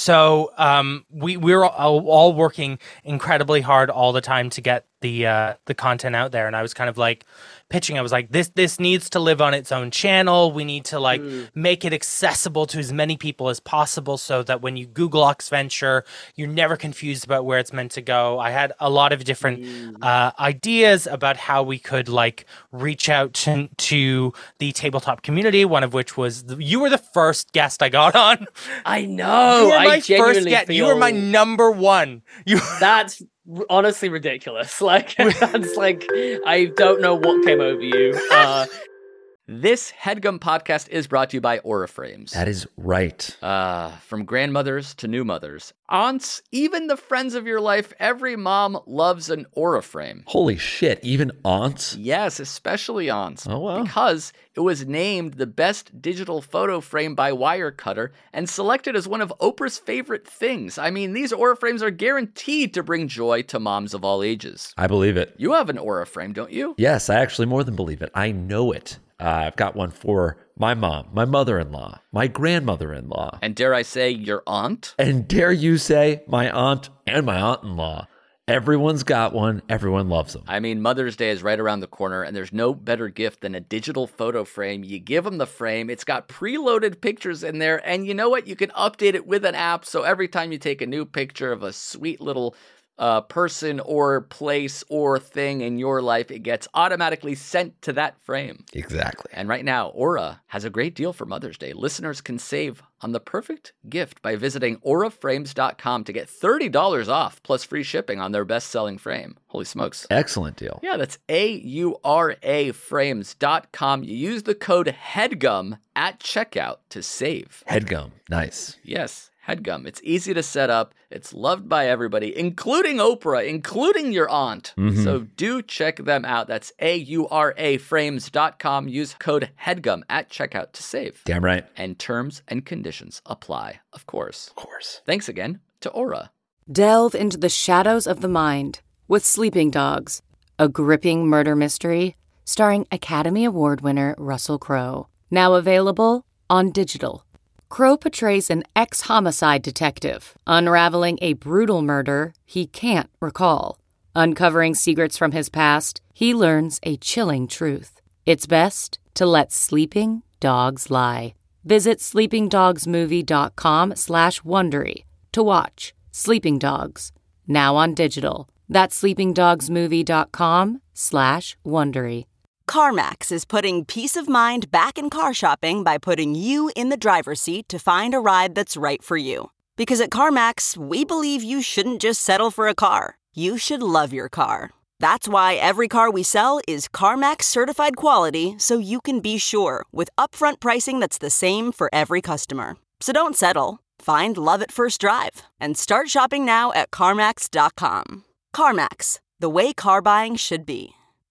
so um, we we're all, all working incredibly hard all the time to get the uh, the content out there, and I was kind of like pitching. I was like, this this needs to live on its own channel. We need to like Mm. make it accessible to as many people as possible, so that when you Google Oxventure, you're never confused about where it's meant to go. I had a lot of different Mm. uh, ideas about how we could like reach out to, to the tabletop community. One of which was the, you were the first guest I got on. I know. You were I my first genuinely guest. feel You were my number one. You. That's r- honestly ridiculous. Like that's like I don't know what came over you. Uh, This HeadGum podcast is brought to you by Aura Frames. That is right. Uh, from grandmothers to new mothers, aunts, even the friends of your life, every mom loves an Aura frame. Holy shit, even aunts? Yes, especially aunts. Oh, wow. Because it was named the best digital photo frame by Wirecutter and selected as one of Oprah's favorite things. I mean, these Aura frames are guaranteed to bring joy to moms of all ages. I believe it. You have an Aura frame, don't you? Yes, I actually more than believe it. I know it. Uh, I've got one for my mom, my mother-in-law, my grandmother-in-law, And dare I say, your aunt? and dare you say, my aunt and my aunt-in-law. Everyone's got one. Everyone loves them. I mean, Mother's Day is right around the corner, and there's no better gift than a digital photo frame. You give them the frame, it's got preloaded pictures in there, and you know what? You can update it with an app, so every time you take a new picture of a sweet little uh, person or place or thing in your life, it gets automatically sent to that frame. Exactly. And right now, Aura has a great deal for Mother's Day. Listeners can save on the perfect gift by visiting aura frames dot com to get thirty dollars off plus free shipping on their best-selling frame. Holy smokes. Excellent deal. Yeah, that's A U R A frames dot com. You use the code HEADGUM at checkout to save. HeadGum. Nice. Yes, HEADGUM. It's easy to set up. It's loved by everybody, including Oprah, including your aunt. Mhm. So do check them out. That's A U R A frames dot com. Use code HEADGUM at checkout to save. Damn right. And terms and conditions apply, of course. Of course. Thanks again to Aura. Delve into the shadows of the mind with Sleeping Dogs, a gripping murder mystery starring Academy Award winner Russell Crowe. Now available on digital. Crowe portrays an ex-homicide detective, unraveling a brutal murder he can't recall. Uncovering secrets from his past, he learns a chilling truth. It's best to let sleeping dogs lie. Visit sleepingdogsmovie.com slash Wondery to watch Sleeping Dogs, now on digital. That's sleepingdogsmovie.com slash Wondery. CarMax is putting peace of mind back in car shopping by putting you in the driver's seat to find a ride that's right for you. Because at CarMax, we believe you shouldn't just settle for a car. You should love your car. That's why every car we sell is CarMax certified quality, so you can be sure with upfront pricing that's the same for every customer. So don't settle. Find love at first drive and start shopping now at CarMax dot com. CarMax, the way car buying should be.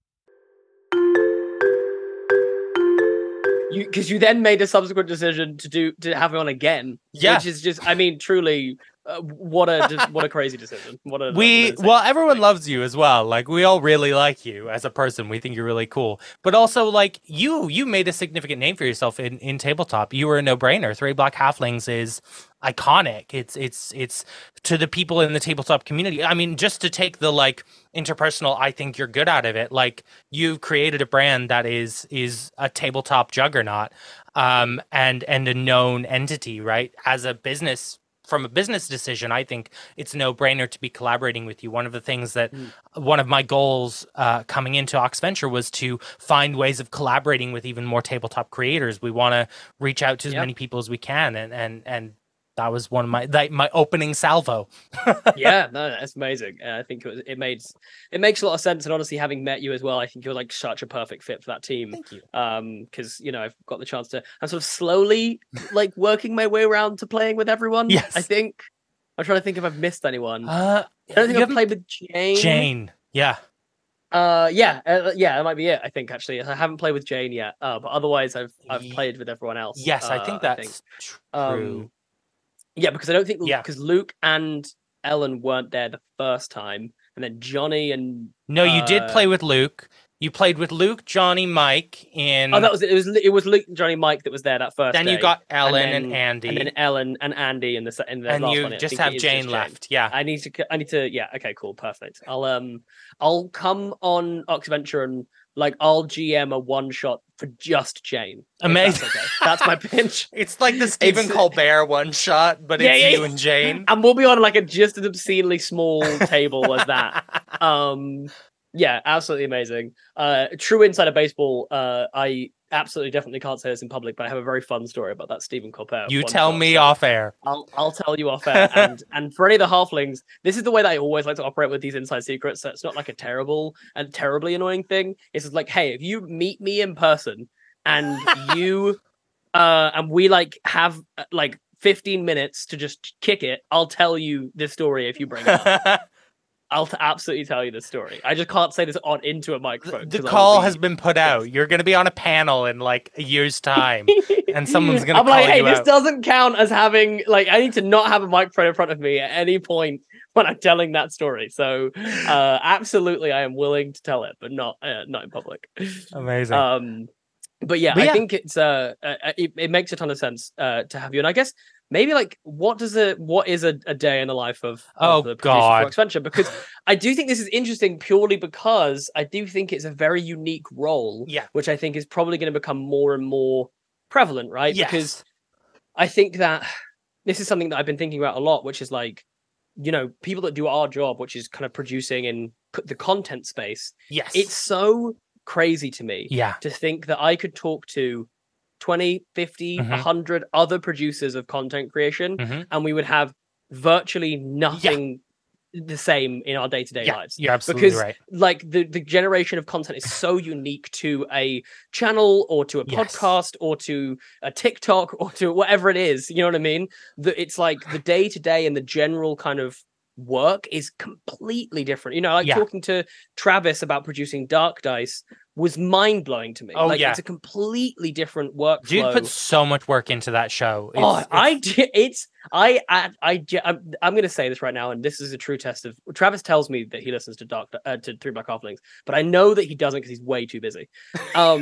You because you then made a subsequent decision to do to have him on again, Yeah. which is just, I mean, truly, uh, what a just, what a crazy decision. What a we what an well everyone loves you as well. Like, we all really like you as a person. We think you're really cool, but also like you you made a significant name for yourself in in tabletop. You were a no-brainer. Three Black Halflings is iconic. It's it's it's to the people in the tabletop community. I mean, just to take the like interpersonal, I think you're good out of it. Like, you've created a brand that is is a tabletop juggernaut, um and and a known entity, right? As a business, from a business decision, I think it's a no-brainer to be collaborating with you. One of the things that mm. one of my goals uh, coming into Oxventure was to find ways of collaborating with even more tabletop creators. We want to reach out to as Yep. many people as we can, and and and that was one of my like, my opening salvo. yeah, no, that's amazing. Uh, I think it was, it made it makes a lot of sense. And honestly, having met you as well, I think you're like such a perfect fit for that team. Thank you. Um, because you know I've got the chance to. I'm sort of slowly like working my way around to playing with everyone. Yes. I think I'm trying to think if I've missed anyone. Uh, I don't think you I've played with Jane. Jane, yeah. Uh, yeah, uh, yeah, that might be it. I think actually, I haven't played with Jane yet. Uh, but otherwise, I've I've Ye- played with everyone else. Yes, I uh, think that's true. Um, yeah, because I don't think Yeah. because Luke and Ellen weren't there the first time, and then Johnny and No, you did uh, play with Luke. You played with Luke, Johnny, Mike in. Oh, that was it. It was it was Luke, Johnny, Mike that was there that first. Then you day. got Ellen and, and then, Andy. and then Ellen and Andy in the se- in the and last you one. I just think have it is Jane just left. Yeah. I need to. I need to. Yeah. Okay. Cool. Perfect. I'll um. I'll come on Oxventure and like I'll G M a one shot for just Jane. if Amazing. That's, okay. That's my pitch. It's like the Stephen It's- Colbert one shot, but Yeah, it's yeah, you yeah. and Jane. And we'll be on like a just an obscenely small table as that. Um, yeah, absolutely amazing. Uh, true insider baseball. Uh, I absolutely definitely can't say this in public, but I have a very fun story about that Stephen Colbert. You one tell shot, me so off air. I'll I'll tell you off air. and and for any of the halflings, this is the way that I always like to operate with these inside secrets. So it's not like a terrible and terribly annoying thing. It's just like, hey, if you meet me in person and you uh and we like have uh, like fifteen minutes to just kick it, I'll tell you this story if you bring it up. I'll t- absolutely tell you this story. I just can't say this on into a microphone. The 'cause I will call be- has been put out. You're going to be on a panel in like a year's time, and someone's going to I'm call like, hey, you this out. doesn't count as having like I need to not have a microphone in front of me at any point when I'm telling that story. So, uh, absolutely, I am willing to tell it, but not uh, not in public. Amazing. Um, but yeah, But I yeah. think it's uh, uh it, it makes a ton of sense uh to have you, and I guess maybe like what does a what is a, a day in the life of, Oh, of the producer God. for Oxventure? Because I do think this is interesting purely because I do think it's a very unique role, Yeah. which I think is probably going to become more and more prevalent, right? Yes. Because I think that this is something that I've been thinking about a lot, which is like, you know, people that do our job, which is kind of producing in c- the content space. Yes. It's so crazy to me Yeah. to think that I could talk to twenty, fifty, Mhm. one hundred other producers of content creation, Mhm. and we would have virtually nothing the same in our day-to-day Yeah, lives. you're absolutely because, right. like, the, the generation of content is so unique to a channel or to a Yes. podcast or to a TikTok or to whatever it is. You know what I mean? That it's like the day-to-day and the general kind of work is completely different. You know, like Yeah. talking to Travis about producing Dark Dice was mind-blowing to me. Oh, like yeah. it's a completely different workflow. Dude put so much work into that show. It's, Oh, it's- I d- it's I I I ge- I'm, I'm going to say this right now, and this is a true test of. Travis tells me that he listens to Dark uh, to Three Black Halflings, but I know that he doesn't because he's way too busy. Um,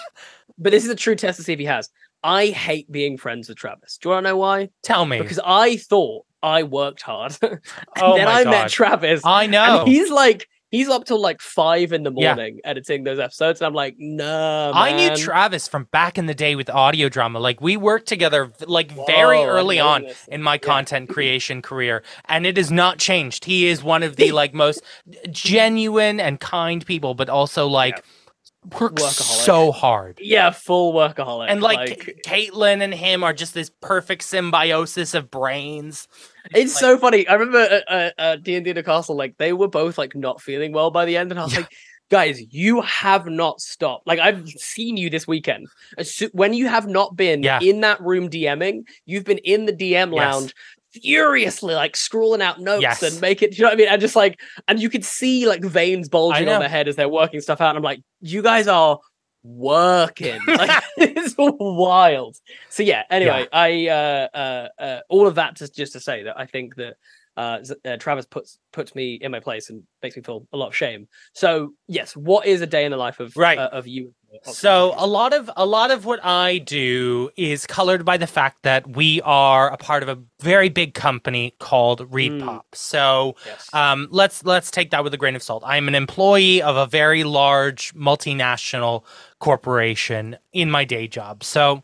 but this is a true test to see if he has. I hate being friends with Travis. Do you want to know why? Tell me. Because I thought I worked hard, and Oh then my I God. met Travis. I know. and he's like. He's up till like five in the Yeah. morning editing those episodes, and I'm like, nah. I knew man. Travis from back in the day with audio drama. Like we worked together like very Whoa, I early didn't know on this. in my content creation career, and it has not changed. He is one of the like most genuine and kind people, but also like works Workaholic. so hard. Yeah, full workaholic. And like, like Caitlin and him are just this perfect symbiosis of brains. It's like, so funny. I remember at uh, uh, D and D the Castle, like they were both like not feeling well by the end, and I was yeah. like, guys, you have not stopped. Like I've seen you this weekend. As so- when you have not been yeah. in that room DMing, you've been in the D M lounge. Yes. Furiously like scrawling out notes yes. and make it, you know what I mean? And just like, and you could see like veins bulging on their head as they're working stuff out. And I'm like, you guys are working. Like it's wild. So yeah, anyway, yeah. I uh, uh uh all of that to, just to say that I think that uh, uh Travis puts puts me in my place and makes me feel a lot of shame. So yes, what is a day in the life of right. uh, of you? So a lot of a lot of what I do is colored by the fact that we are a part of a very big company called Reed mm. Pop. So yes. um, let's let's take that with a grain of salt. I'm an employee of a very large multinational corporation in my day job. So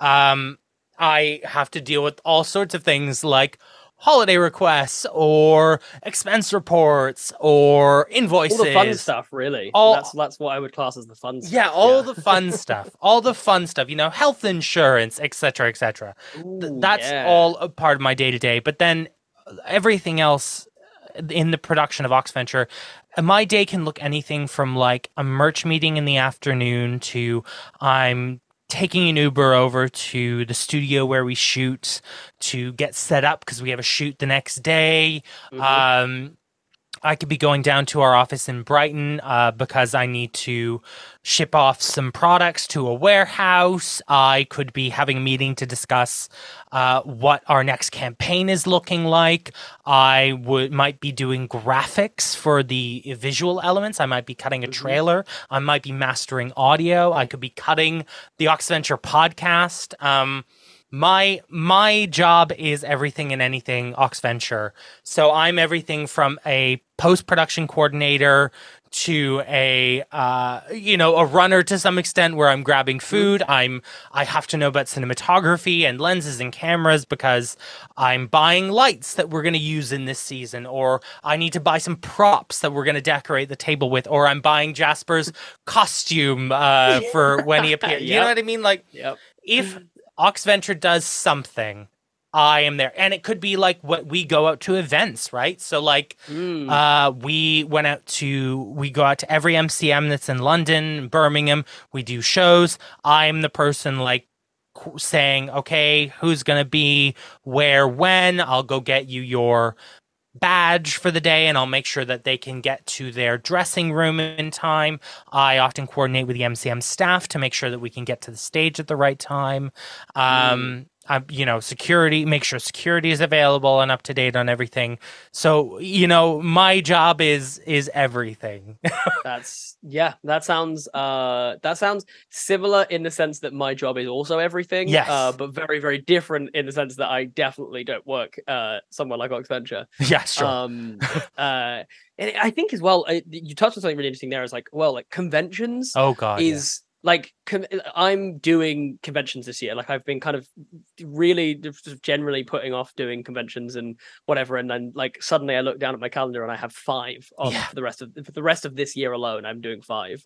um, I have to deal with all sorts of things like holiday requests or expense reports or invoices. All the fun stuff, really. All, that's that's what I would class as the fun stuff. Yeah, all yeah. the fun stuff. All the fun stuff, you know, health insurance, et cetera, et cetera. Th- that's yeah. all a part of my day-to-day. But then everything else in the production of Oxventure, my day can look anything from like a merch meeting in the afternoon to I'm taking an Uber over to the studio where we shoot to get set up because we have a shoot the next day. Mm-hmm. Um, I could be going down to our office in Brighton uh, because I need to ship off some products to a warehouse. I could be having a meeting to discuss uh, what our next campaign is looking like. I would might be doing graphics for the visual elements. I might be cutting a trailer. Mm-hmm. I might be mastering audio. I could be cutting the Oxventure podcast. Um, My my job is everything and anything Oxventure. So I'm everything from a post-production coordinator to a uh, you know a runner to some extent where I'm grabbing food. I'm I have to know about cinematography and lenses and cameras because I'm buying lights that we're going to use in this season, or I need to buy some props that we're going to decorate the table with, or I'm buying Jasper's costume uh, for when he appears. Yep. You know what I mean? Like yep. if Oxventure does something, I am there. And it could be like what we go out to events, right? So like mm. uh, we went out to, we go out to every M C M that's in London, Birmingham. We do shows. I'm the person like saying, okay, who's going to be where, when. I'll go get you your badge for the day and I'll make sure that they can get to their dressing room in time. I often coordinate with the M C M staff to make sure that we can get to the stage at the right time. Um, mm. I, you know, security, make sure security is available and up to date on everything. So, you know, my job is is everything. That's yeah, that sounds uh that sounds similar in the sense that my job is also everything. Yes. Uh, but very, very different in the sense that I definitely don't work uh somewhere like Oxventure. Yeah, sure. Um uh and I think as well, uh, you touched on something really interesting there. Is like, well, like conventions oh god is yeah. Like com- I'm doing conventions this year. Like I've been kind of really just generally putting off doing conventions and whatever. And then like suddenly I look down at my calendar and I have five on yeah. for the rest of for the rest of this year alone. I'm doing five,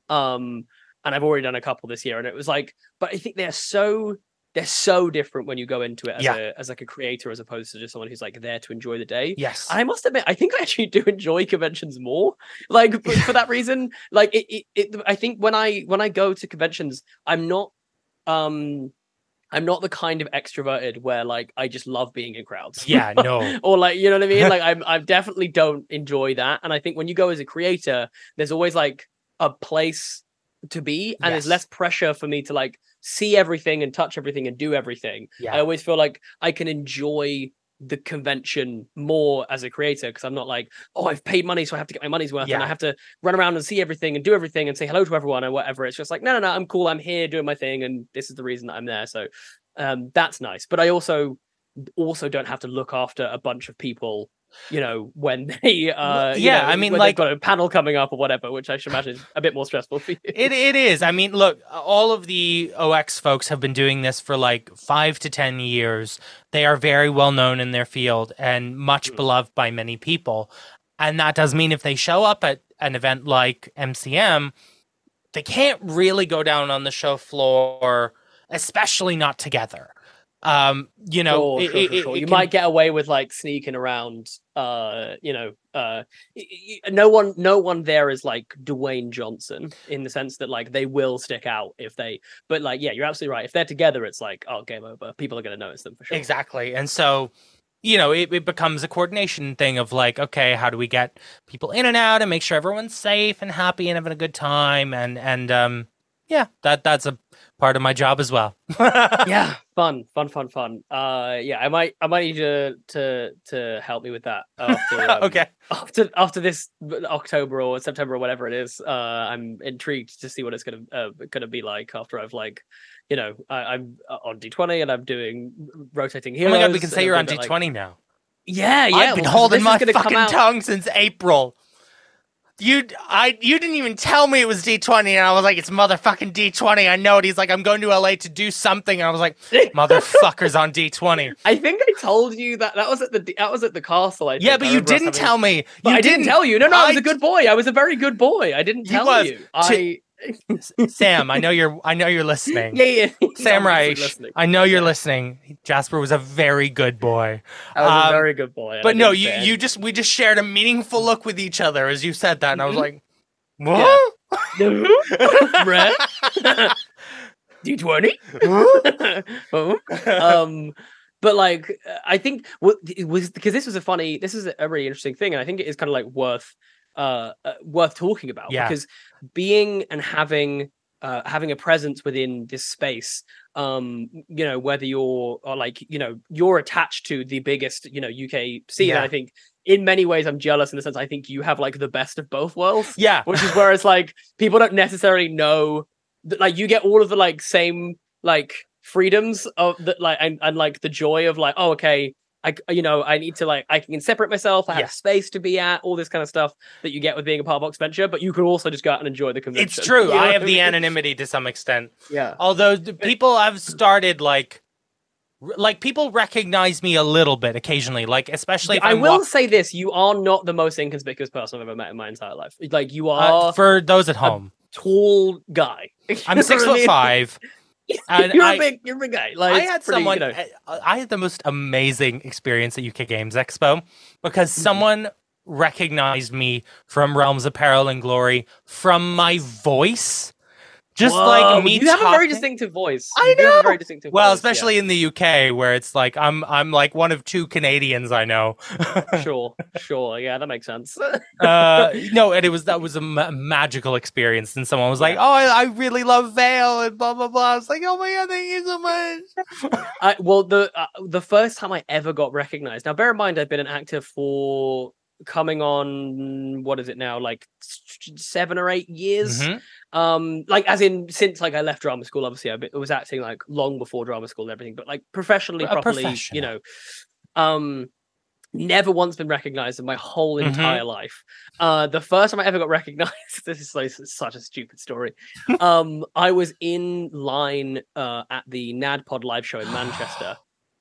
um, and I've already done a couple this year. And it was like, but I think they're so they're so different when you go into it as yeah. a as like a creator as opposed to just someone who's like there to enjoy the day. Yes, and I must admit, I think I actually do enjoy conventions more. Like for, for that reason, like it, it, it. I think when I when I go to conventions, I'm not, um, I'm not the kind of extroverted where like I just love being in crowds. Yeah, no, or like you know what I mean. Like I'm I definitely don't enjoy that. And I think when you go as a creator, there's always like a place to be, and yes. there's less pressure for me to like see everything and touch everything and do everything. Yeah. I always feel like I can enjoy the convention more as a creator because I'm not like, oh, I've paid money, so I have to get my money's worth, yeah. and I have to run around and see everything and do everything and say hello to everyone or whatever. It's just like, no, no, no, I'm cool. I'm here doing my thing, and this is the reason that I'm there. So um, that's nice. But I also also don't have to look after a bunch of people, you know, when they uh yeah you know, I mean when like they've got a panel coming up or whatever, which I should imagine is a bit more stressful for you. it it is. I mean, look, all of the O X folks have been doing this for like five to ten years. They are very well known in their field and much mm. beloved by many people. And that does mean if they show up at an event like M C M, they can't really go down on the show floor, especially not together. Um, you know, Sure, it, sure, it, sure, it, sure. it you can- might get away with like sneaking around. Uh, you know, uh, y- y- no one, no one there is like Dwayne Johnson in the sense that like they will stick out if they. But like, yeah, you're absolutely right. If they're together, it's like, oh, game over. People are going to notice them for sure. Exactly. And so, you know, it, it becomes a coordination thing of like, okay, how do we get people in and out and make sure everyone's safe and happy and having a good time? And, and, um, yeah, that, that's a part of my job as well. Yeah, fun, fun, fun, fun. Uh, yeah, I might, I might need you to to help me with that after. Um, Okay. After after this October or September or whatever it is, uh, I'm intrigued to see what it's gonna uh, gonna be like after I've like, you know, I, I'm on D twenty and I'm doing rotating Oh heroes. my God, we can and say I'm you're on doing D that, twenty like- now. Yeah, yeah. I've been well, holding this my is gonna come fucking out- tongue since April. You, I, you didn't even tell me it was D twenty, and I was like, "It's motherfucking D twenty." I know it. He's like, "I'm going to L A to do something," and I was like, "Motherfuckers on D twenty." I think I told you that that was at the that was at the castle. I Yeah, think. but I you remember us didn't having- tell me. But You I didn't didn't- tell you. No, no, I was I- a good boy. I was a very good boy. I didn't He tell was. you. To- I Sam, I know you're. I know you're listening. yeah, yeah. Sam I'm Reich, listening. I know you're listening. Jasper was a very good boy. I was Um, a very good boy. and I But no, didn't you say you just we just shared a meaningful look with each other as you said that, and I was Mhm. like, what? Red D twenty. um, but like I think what it was because this was a funny, this is a really interesting thing, and I think it is kind of like worth uh, uh worth talking about Yeah. because being and having uh having a presence within this space, um, you know, whether you're or like you know you're attached to the biggest you know U K scene, Yeah. and I think. In many ways, I'm jealous in the sense I think you have like the best of both worlds. Yeah. Which is where it's like people don't necessarily know that like you get all of the like same like freedoms of that like and, and like the joy of like, oh okay, I you know, I need to like I can separate myself, I have Yeah. space to be at, all this kind of stuff that you get with being a part of Oxventure, but you can also just go out and enjoy the convention. It's true. You know I what have the mean? anonymity to some extent. Yeah. Although the people have started like, r- like people recognize me a little bit occasionally, like especially if I I'm will walk- say this, you are not the most inconspicuous person I've ever met in my entire life. Like you uh, are for those at home. tall guy. You I'm know six what I foot mean? five. And you're I- a big, you're a big guy. Like I it's had pretty, someone. You know, I- I had the most amazing experience at U K Games Expo because Mm-hmm. someone recognized me from Realms of Peril and Glory from my voice. Just Whoa, like me you have a very talking- distinctive voice. I You do have know. a very distinctive Well, voice, especially in the U K, where it's like I'm I'm like one of two Canadians I know. yeah. sure, sure, yeah, that makes sense. uh, no, and it was that was a ma- magical experience. And someone was like, "Oh, I, I really love Vale," and blah blah blah. I was like, "Oh my god, thank you so much." I, well, the uh, the first time I ever got recognized. Now, bear in mind, I've been an actor for coming on what is it now, like s- seven or eight years. Mhm. Um, like as in since like I left drama school. Obviously, I was acting like long before drama school and everything, but like professionally, A properly, professional. you know, um. Never once been recognized in my whole Mhm. entire life. Uh, the first time I ever got recognized, this is like such a stupid story. um, I was in line uh, at the NADPod live show in Manchester.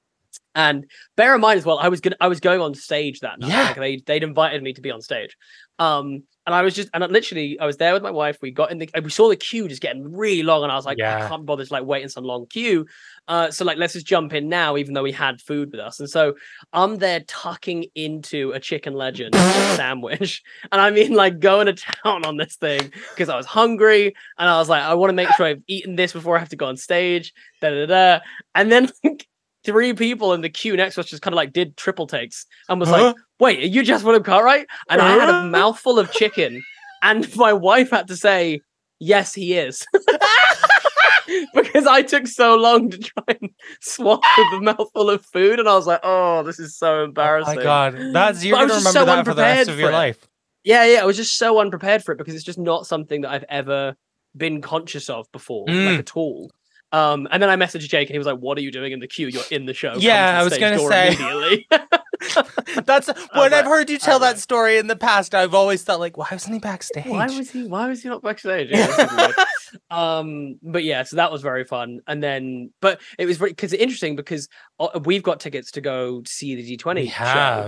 And bear in mind as well, I was gonna, I was going on stage that night. Yeah. Like they they'd invited me to be on stage, um, and I was just and I literally I was there with my wife. We got in the we saw the queue just getting really long, and I was like, Yeah. I can't bother to like wait in some long queue. Uh, so like let's just jump in now, even though we had food with us. And so I'm there tucking into a Chicken Legend sandwich, and I mean like going to town on this thing because I was hungry, and I was like, I want to make sure I've eaten this before I have to go on stage. Da da da, and then. Three people in the queue next to us just kind of like did triple takes and was Huh? like, "Wait, are you just William Cartwright?" And I had a Huh? mouthful of chicken, and my wife had to say, "Yes, he is," because I took so long to try and swallow the mouthful of food, and I was like, "Oh, this is so Oh embarrassing." my god, that's you're But I gonna was just remember so that for the rest unprepared of for your it. life. Yeah, yeah, I was just so unprepared for it because it's just not something that I've ever been conscious of before, Mm. like at all. Um, and then I messaged Jake, and he was like, "What are you doing in the queue? You're in the show." Come Yeah, to the I was stage gonna door say. immediately. That's when like- I've heard you tell I'm that like- story in the past. I've always thought like, why wasn't he backstage? Why was he? Why was he not backstage? Yeah, that's weird. um, but yeah, so that was very fun. And then, but it was very because interesting because uh, we've got tickets to go see the D twenty. We show. have.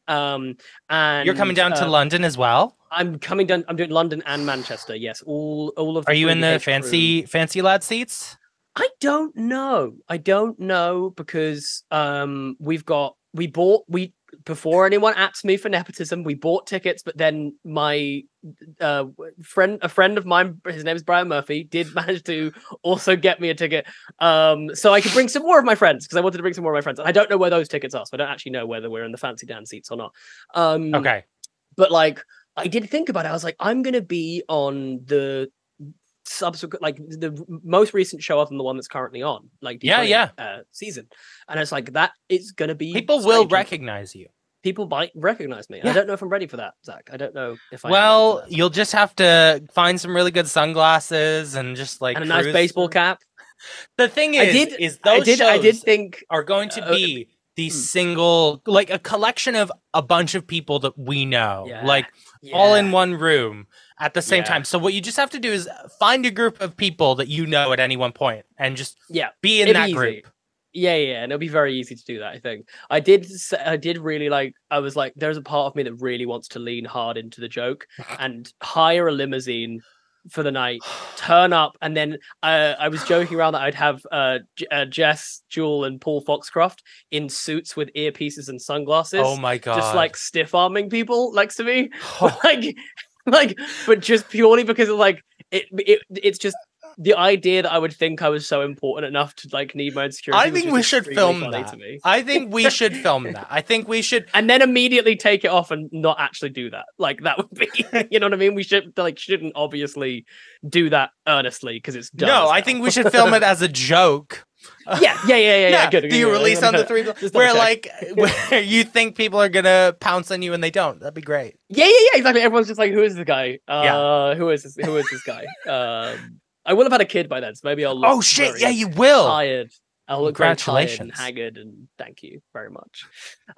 Um, and You're coming down uh, to London as well. I'm coming down. I'm doing London and Manchester. Yes, all all of. The Are you in the three H fancy crew. fancy lad seats? I don't know. I don't know because um we've got we bought we before anyone asks me for nepotism, we bought tickets, but then my uh friend a friend of mine, his name is Brian Murphy, did manage to also get me a ticket. Um so I could bring some more of my friends because I wanted to bring some more of my friends. And I don't know where those tickets are, so I don't actually know whether we're in the fancy Dan seats or not. Um Okay. But like I did think about it. I was like, I'm gonna be on the subsequent, like the most recent show other than the one that's currently on, like Yeah, D twenty, yeah. uh, season, and it's like that is gonna be People will strange. recognize you. People might recognize me. Yeah. I don't know if I'm ready for that, Zach. I don't know if I. Well, am ready you'll just have to find some really good sunglasses and just for like that. and a nice cruise baseball through. cap. The thing I is, did. is those I did. I did shows think are going to uh, be the hmm. single, like a collection of a bunch of people that we know, Yeah. like all in Yeah. one room at the same Yeah. time. So what you just have to do is find a group of people that you know at any one point and just Yeah, be in it'd that be easy. group. Yeah, yeah, and it'll be very easy to do that. I think I did. s- I did really like. I was like, there's a part of me that really wants to lean hard into the joke and hire a limousine for the night, turn up, and then uh, I was joking around that I'd have uh, J- uh, Jess, Jewel, and Paul Foxcroft in suits with earpieces and sunglasses. Oh my god! Just like stiff arming people next to me, like, like, but just purely because of like it. It it's just. The idea that I would think I was so important enough to like need my own security. I was think just we should extremely film funny that. to me. I think we should film that. I think we should, and then immediately take it off and not actually do that. Like that would be, you know what I mean? We should like shouldn't obviously do that earnestly because it's dumb no. as I hell. think we should film it as a joke. yeah, yeah, yeah, yeah, yeah. Yeah, Good. do good, you good. release on the three Just where double like check. where you think people are gonna pounce on you and they don't? That'd be great. Yeah, yeah, yeah. Exactly. Everyone's just like, who is this guy? Uh, Yeah. Who is this? Who is this guy? Um, I will have had a kid by then, so maybe I'll. Look Oh shit! very Yeah, you will. Tired. I'll look very tired and Congratulations. haggard, and thank you very much.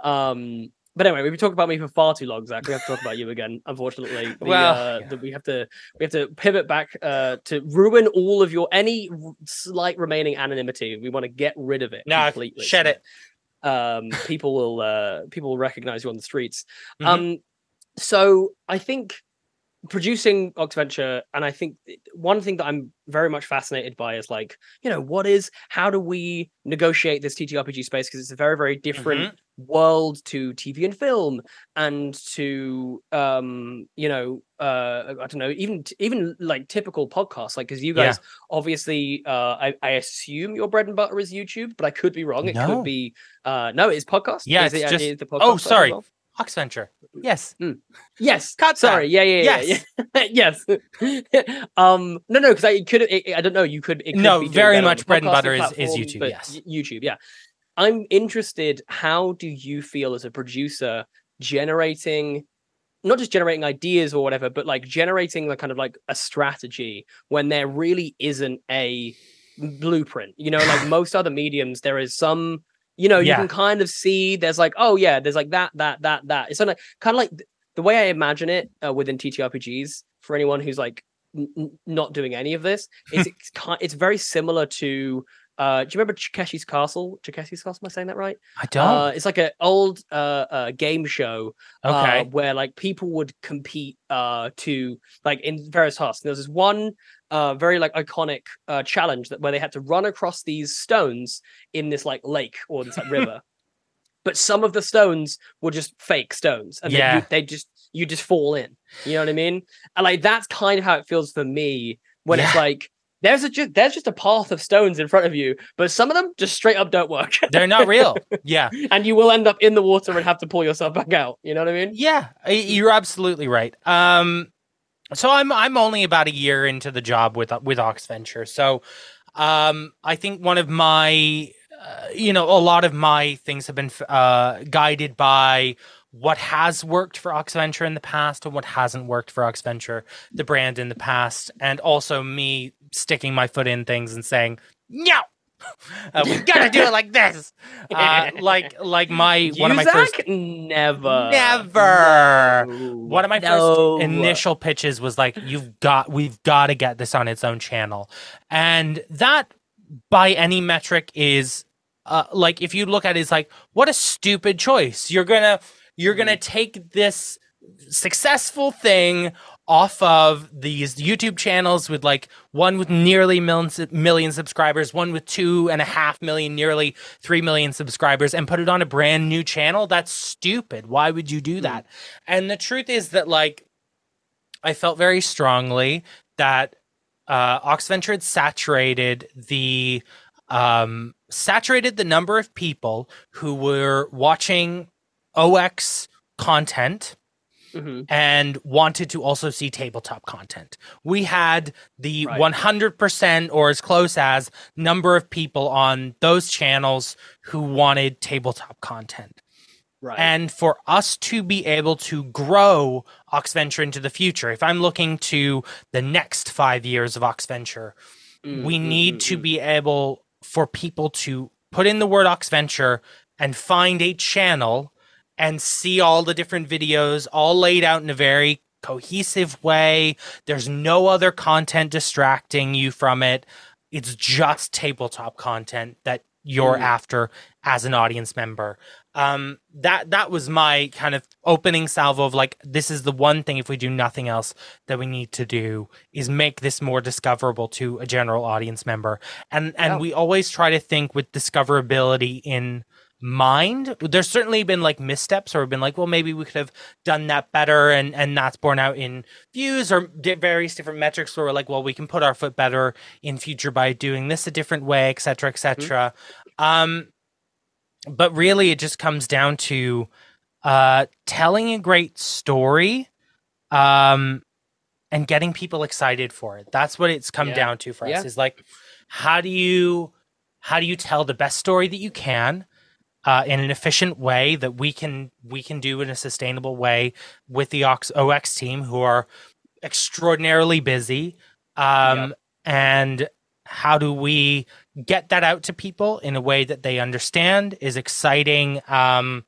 Um, but anyway, we've been talking about me for far too long, Zach. We have to talk about you again. Unfortunately, the, Well, uh, yeah. the, we have to we have to pivot back uh, to ruin all of your any r- slight remaining anonymity. We want to get rid of it Nah, completely. shed it. Um, people will uh, people will recognize you on the streets. Mhm. Um, so I think producing Oxventure, and I think one thing that I'm very much fascinated by is like, you know, what is how do we negotiate this T T R P G space, because it's a very very different world to T V and film and to um you know uh I don't know, even even like typical podcasts, like because you guys obviously uh I, I assume your bread and butter is YouTube, but I could be wrong. It No. could be uh no, it's podcast. Yeah, Is it's it- just. is the podcast Oh, as sorry. well? Oxventure. Yes. Yes. Cut Sorry. that. Yeah. Yeah. Yeah. Yes. Yeah. yes. um. No. No. Because I could. It, I don't know. You could. It could No, be doing very that on much the bread and podcasting butter is- is platform, YouTube, but yes. y- YouTube. Yeah. I'm interested. How do you feel as a producer generating? Not just generating ideas or whatever, but like generating the kind of like a strategy when there really isn't a blueprint. You know, like most other mediums, there is some. You know, you Yeah. can kind of see there's like, oh yeah, there's like that, that, that, that. It's kind of kind of like th- the way I imagine it uh, within T T R P Gs for anyone who's like n- n- not doing any of this. Is it's kind, it's very similar to. Uh, do you remember Takeshi's Castle? Takeshi's Castle, am I saying that right? I don't. Uh, it's like an old uh, uh, game show uh, Okay. where like people would compete uh, to like in various tasks. And there was this one uh, very like iconic uh, challenge that where they had to run across these stones in this like lake or this like river. But some of the stones were just fake stones, and Yeah. then you, they just you just fall in. You know what I mean? And like that's kind of how it feels for me when it's Yeah. like there's a ju- there's just a path of stones in front of you, but some of them just straight up don't work. They're not real. Yeah. And you will end up in the water and have to pull yourself back out. You know what I mean? Yeah, y- you're absolutely right. Um, so I'm I'm only about a year into the job with with Oxventure. So, um, I think one of my, uh, you know, a lot of my things have been uh guided by what has worked for Oxventure in the past and what hasn't worked for Oxventure, the brand in the past, and also me sticking my foot in things and saying no. Uh, we gotta do it like this, uh, like like my one of my You, first Zach? never, Never. No. One of my No. first initial pitches was like, "You've got, we've got to get this on its own channel," and that, by any metric, is uh, like if you look at it, it's like, what a stupid choice. You're gonna You're going to take this successful thing off of these YouTube channels with like one with nearly million, million subscribers, one with two and a half million, nearly three million subscribers, and put it on a brand new channel. That's stupid. Why would you do that? Mm. And the truth is that like, I felt very strongly that uh, Oxventure had saturated the, um, saturated the number of people who were watching O X content mm-hmm. and wanted to also see tabletop content. We had the right. one hundred percent or as close as number of people on those channels who wanted tabletop content. Right. And for us to be able to grow Oxventure into the future, if I'm looking to the next five years of Oxventure, mm-hmm. we need mm-hmm. to be able for people to put in the word Oxventure and find a channel and see all the different videos all laid out in a very cohesive way. There's no other content distracting you from it. It's just tabletop content that you're mm. after as an audience member. Um, that that was my kind of opening salvo of like, this is the one thing, if we do nothing else, that we need to do is make this more discoverable to a general audience member. And and yeah. we always try to think with discoverability in mind. There's certainly been like missteps or been like, well, maybe we could have done that better, and and that's borne out in views or di- various different metrics where we're like, well, we can put our foot better in future by doing this a different way, et cetera, et cetera. Mm-hmm. Um, but really, it just comes down to uh, telling a great story um, and getting people excited for it. That's what it's come yeah. down to for yeah. us. Is like, how do you how do you tell the best story that you can? Uh, in an efficient way that we can we can do in a sustainable way with the O X team, who are extraordinarily busy. Um, yep. And how do we get that out to people in a way that they understand, is exciting, um,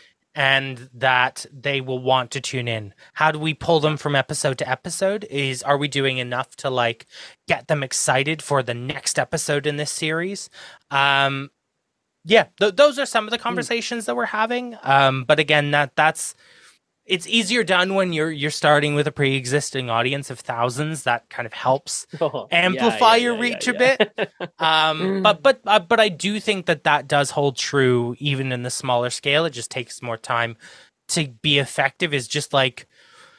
and that they will want to tune in? How do we pull them from episode to episode? Is are we doing enough to like get them excited for the next episode in this series? Um, Yeah, th- those are some of the conversations mm. that we're having. Um, but again, that that's it's easier done when you're you're starting with a pre-existing audience of thousands. That kind of helps oh, amplify yeah, yeah, your yeah, reach yeah, yeah. a bit. um, but but uh, but I do think that that does hold true even in the smaller scale. It just takes more time to be effective. Is just like.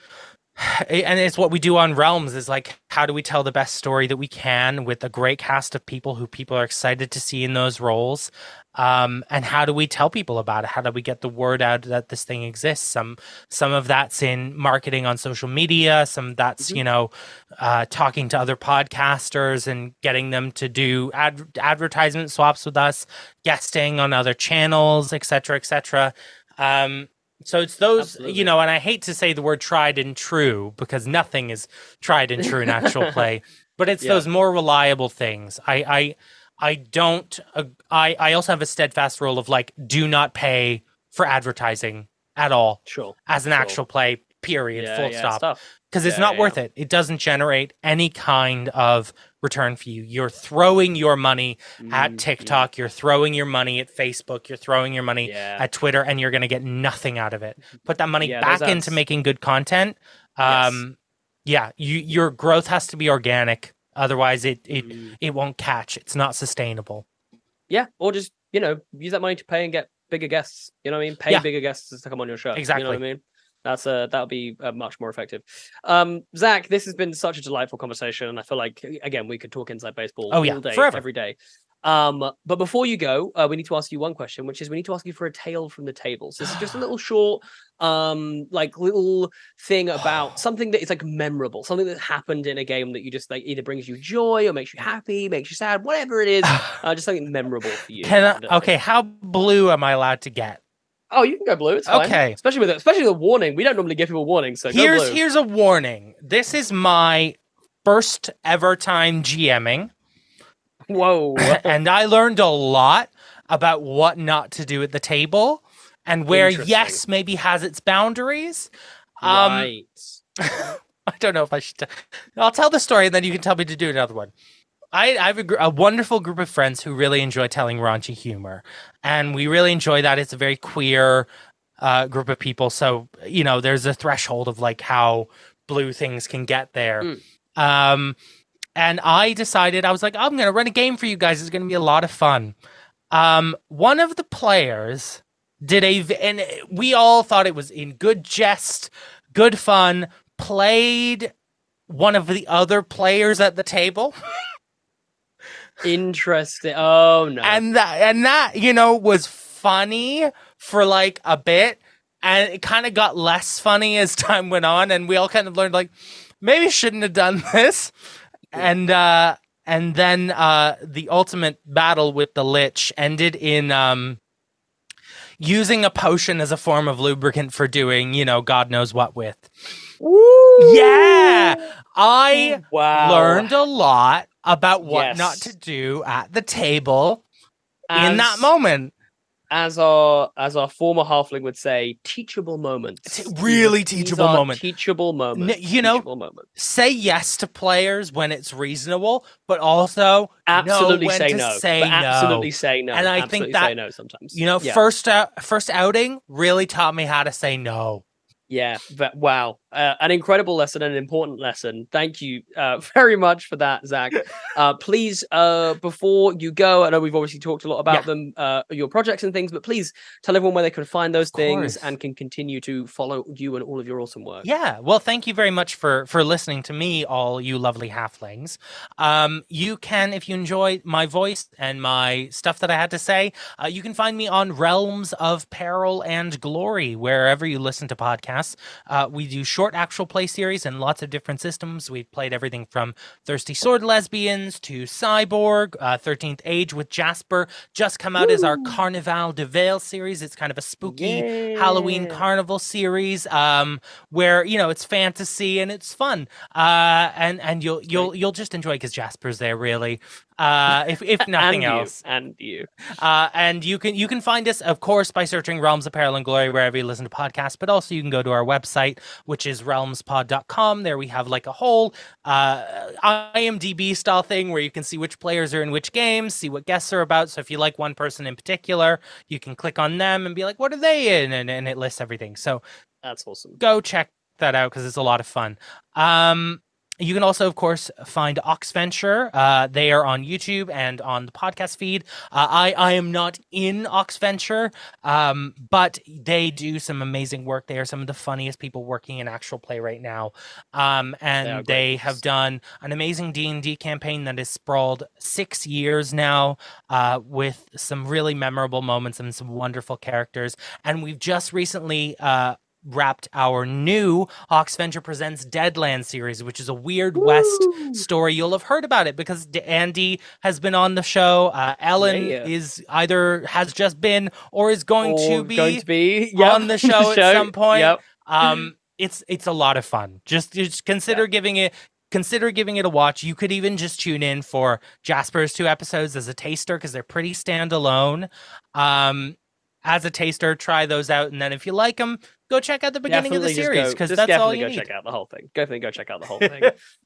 And it's what we do on Realms is like, how do we tell the best story that we can with a great cast of people who people are excited to see in those roles? Um, and how do we tell people about it? How do we get the word out that this thing exists? Some some of that's in marketing on social media. Some that's, mm-hmm. you know, uh, talking to other podcasters and getting them to do ad- advertisement swaps with us, guesting on other channels, et cetera, et cetera. Um, So it's those, Absolutely. you know, and I hate to say the word tried and true because nothing is tried and true in actual play, but it's yeah. those more reliable things. I, I, I don't, uh, I, I also have a steadfast rule of like, do not pay for advertising at all sure. as an sure. actual play, period, yeah, full yeah, stop. Because it's yeah, not yeah. worth it. It doesn't generate any kind of return for you. You're throwing your money mm, at TikTok. Yeah. You're throwing your money at Facebook. You're throwing your money yeah. at Twitter, and you're going to get nothing out of it. Put that money yeah, back into making good content. Um, yes. Yeah, you, your growth has to be organic. Otherwise, it it mm. it won't catch. It's not sustainable. Yeah, or just, you know, use that money to pay and get bigger guests. You know what I mean? Pay yeah. bigger guests to come on your show. Exactly. You know what I mean? That's a that'll be uh, much more effective. Um, Zach, this has been such a delightful conversation, and I feel like again we could talk inside baseball oh, all yeah, day, forever. every day. Um, but before you go, uh, we need to ask you one question, which is we need to ask you for a tale from the table. So this is just a little short, um, like little thing about something that is like memorable, something that happened in a game that you just like either brings you joy or makes you happy, makes you sad, whatever it is, uh, just something memorable for you. Can I, okay, how blue am I allowed to get? Oh, you can go blue. It's fine. Okay, especially with especially the warning. We don't normally give people warnings, so here's go blue. here's a warning. This is my first ever time GMing. Whoa! And I learned a lot about what not to do at the table and where yes maybe has its boundaries. Um, right. I don't know if I should. T- I'll tell the story and then you can tell me to do another one. I, I have a, gr- a wonderful group of friends who really enjoy telling raunchy humor, and we really enjoy that. It's a very queer uh, group of people. So, you know, there's a threshold of like how blue things can get there. Mm. Um, and I decided, I was like, I'm going to run a game for you guys. It's going to be a lot of fun. Um, one of the players did a, and we all thought it was in good jest, good fun, played one of the other players at the table. Interesting. Oh no. And that, and that, you know, was funny for like a bit. And it kind of got less funny as time went on. And we all kind of learned like, maybe shouldn't have done this. And, uh, and then, uh, the ultimate battle with the Lich ended in, um, using a potion as a form of lubricant for doing, you know, God knows what with. Woo! Yeah. I wow. learned a lot about what Yes. not to do at the table As- in that moment. As our as our former halfling would say, teachable moments. T- really These teachable are moment. Teachable moments. N- you know, teachable moments. Say yes to players when it's reasonable, but also Absolutely know when say to no. say but no. absolutely say no. And I absolutely think that say no sometimes. You know, Yeah. first uh, first outing really taught me how to say no. Yeah, but wow. Uh, an incredible lesson, an important lesson. Thank you uh, very much for that, Zach. Uh, please, uh, before you go, I know we've obviously talked a lot about Yeah. them, uh, your projects and things, but please tell everyone where they can find those things course. and can continue to follow you and all of your awesome work. Yeah, well, thank you very much for for listening to me, all you lovely halflings. Um, you can, if you enjoy my voice and my stuff that I had to say, uh, you can find me on Realms of Peril and Glory, wherever you listen to podcasts. Uh, we do short actual play series and lots of different systems. We've played everything from Thirsty Sword Lesbians to Cyborg, uh, thirteenth Age with Jasper. Just come out Woo! As our Carnival de Vale series. It's kind of a spooky Yeah. Halloween carnival series, um, where you know it's fantasy and it's fun, uh, and and you'll you'll you'll just enjoy because Jasper's there, really. Uh, if if nothing and else, you, and you, uh, and you can you can find us, of course, by searching Realms of Peril and Glory wherever you listen to podcasts. But also you can go to our website, which is realms pod dot com. There we have like a whole uh, I M D B style thing where you can see which players are in which games, see what guests are about. So if you like one person in particular, you can click on them and be like, "What are they in?" and and it lists everything. So that's awesome. Go check that out because it's a lot of fun. Um, You can also, of course, find Oxventure. Uh, they are on YouTube and on the podcast feed. Uh, I, I am not in Oxventure, um, but they do some amazing work. They are some of the funniest people working in actual play right now. Um, and they, they have done an amazing D and D campaign that has sprawled six years now uh, with some really memorable moments and some wonderful characters. And we've just recently... Uh, wrapped our new Oxventure Presents Deadland series, which is a Weird Woo! West story. You'll have heard about it because Andy has been on the show. Uh, Ellen yeah, yeah. is either has just been or is going or to be, going to be yep. on the show, the show at some point. Yep. Um, it's it's a lot of fun. Just just consider yeah. giving it. Consider giving it a watch. You could even just tune in for Jasper's two episodes as a taster because they're pretty standalone. Um, as a taster, try those out, and then if you like them, go check out the beginning definitely of the series because that's definitely all you go need. Check out the whole thing. Definitely go check out the whole thing.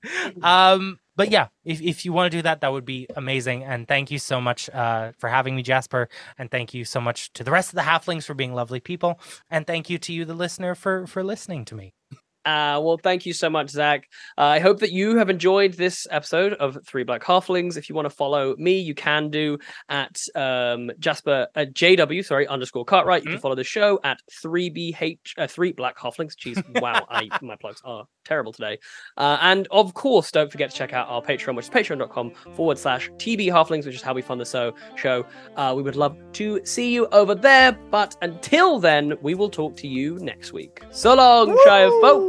um, but yeah, if if you want to do that, that would be amazing. And thank you so much uh, for having me, Jasper. And thank you so much to the rest of the halflings for being lovely people. And thank you to you, the listener, for for listening to me. Uh, well, thank you so much, Zach. Uh, I hope that you have enjoyed this episode of Three Black Halflings. If you want to follow me, you can do at um, Jasper uh, J W, sorry, underscore Cartwright. You mm-hmm. can follow the show at three B H uh, Three Black Halflings. Jeez, wow, I, my plugs are terrible today. Uh, and of course, don't forget to check out our Patreon, which is patreon.com forward slash TB Halflings, which is how we fund the so- show. Uh, we would love to see you over there. But until then, we will talk to you next week. So long, Shire folk.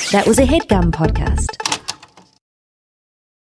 That was a HeadGum podcast.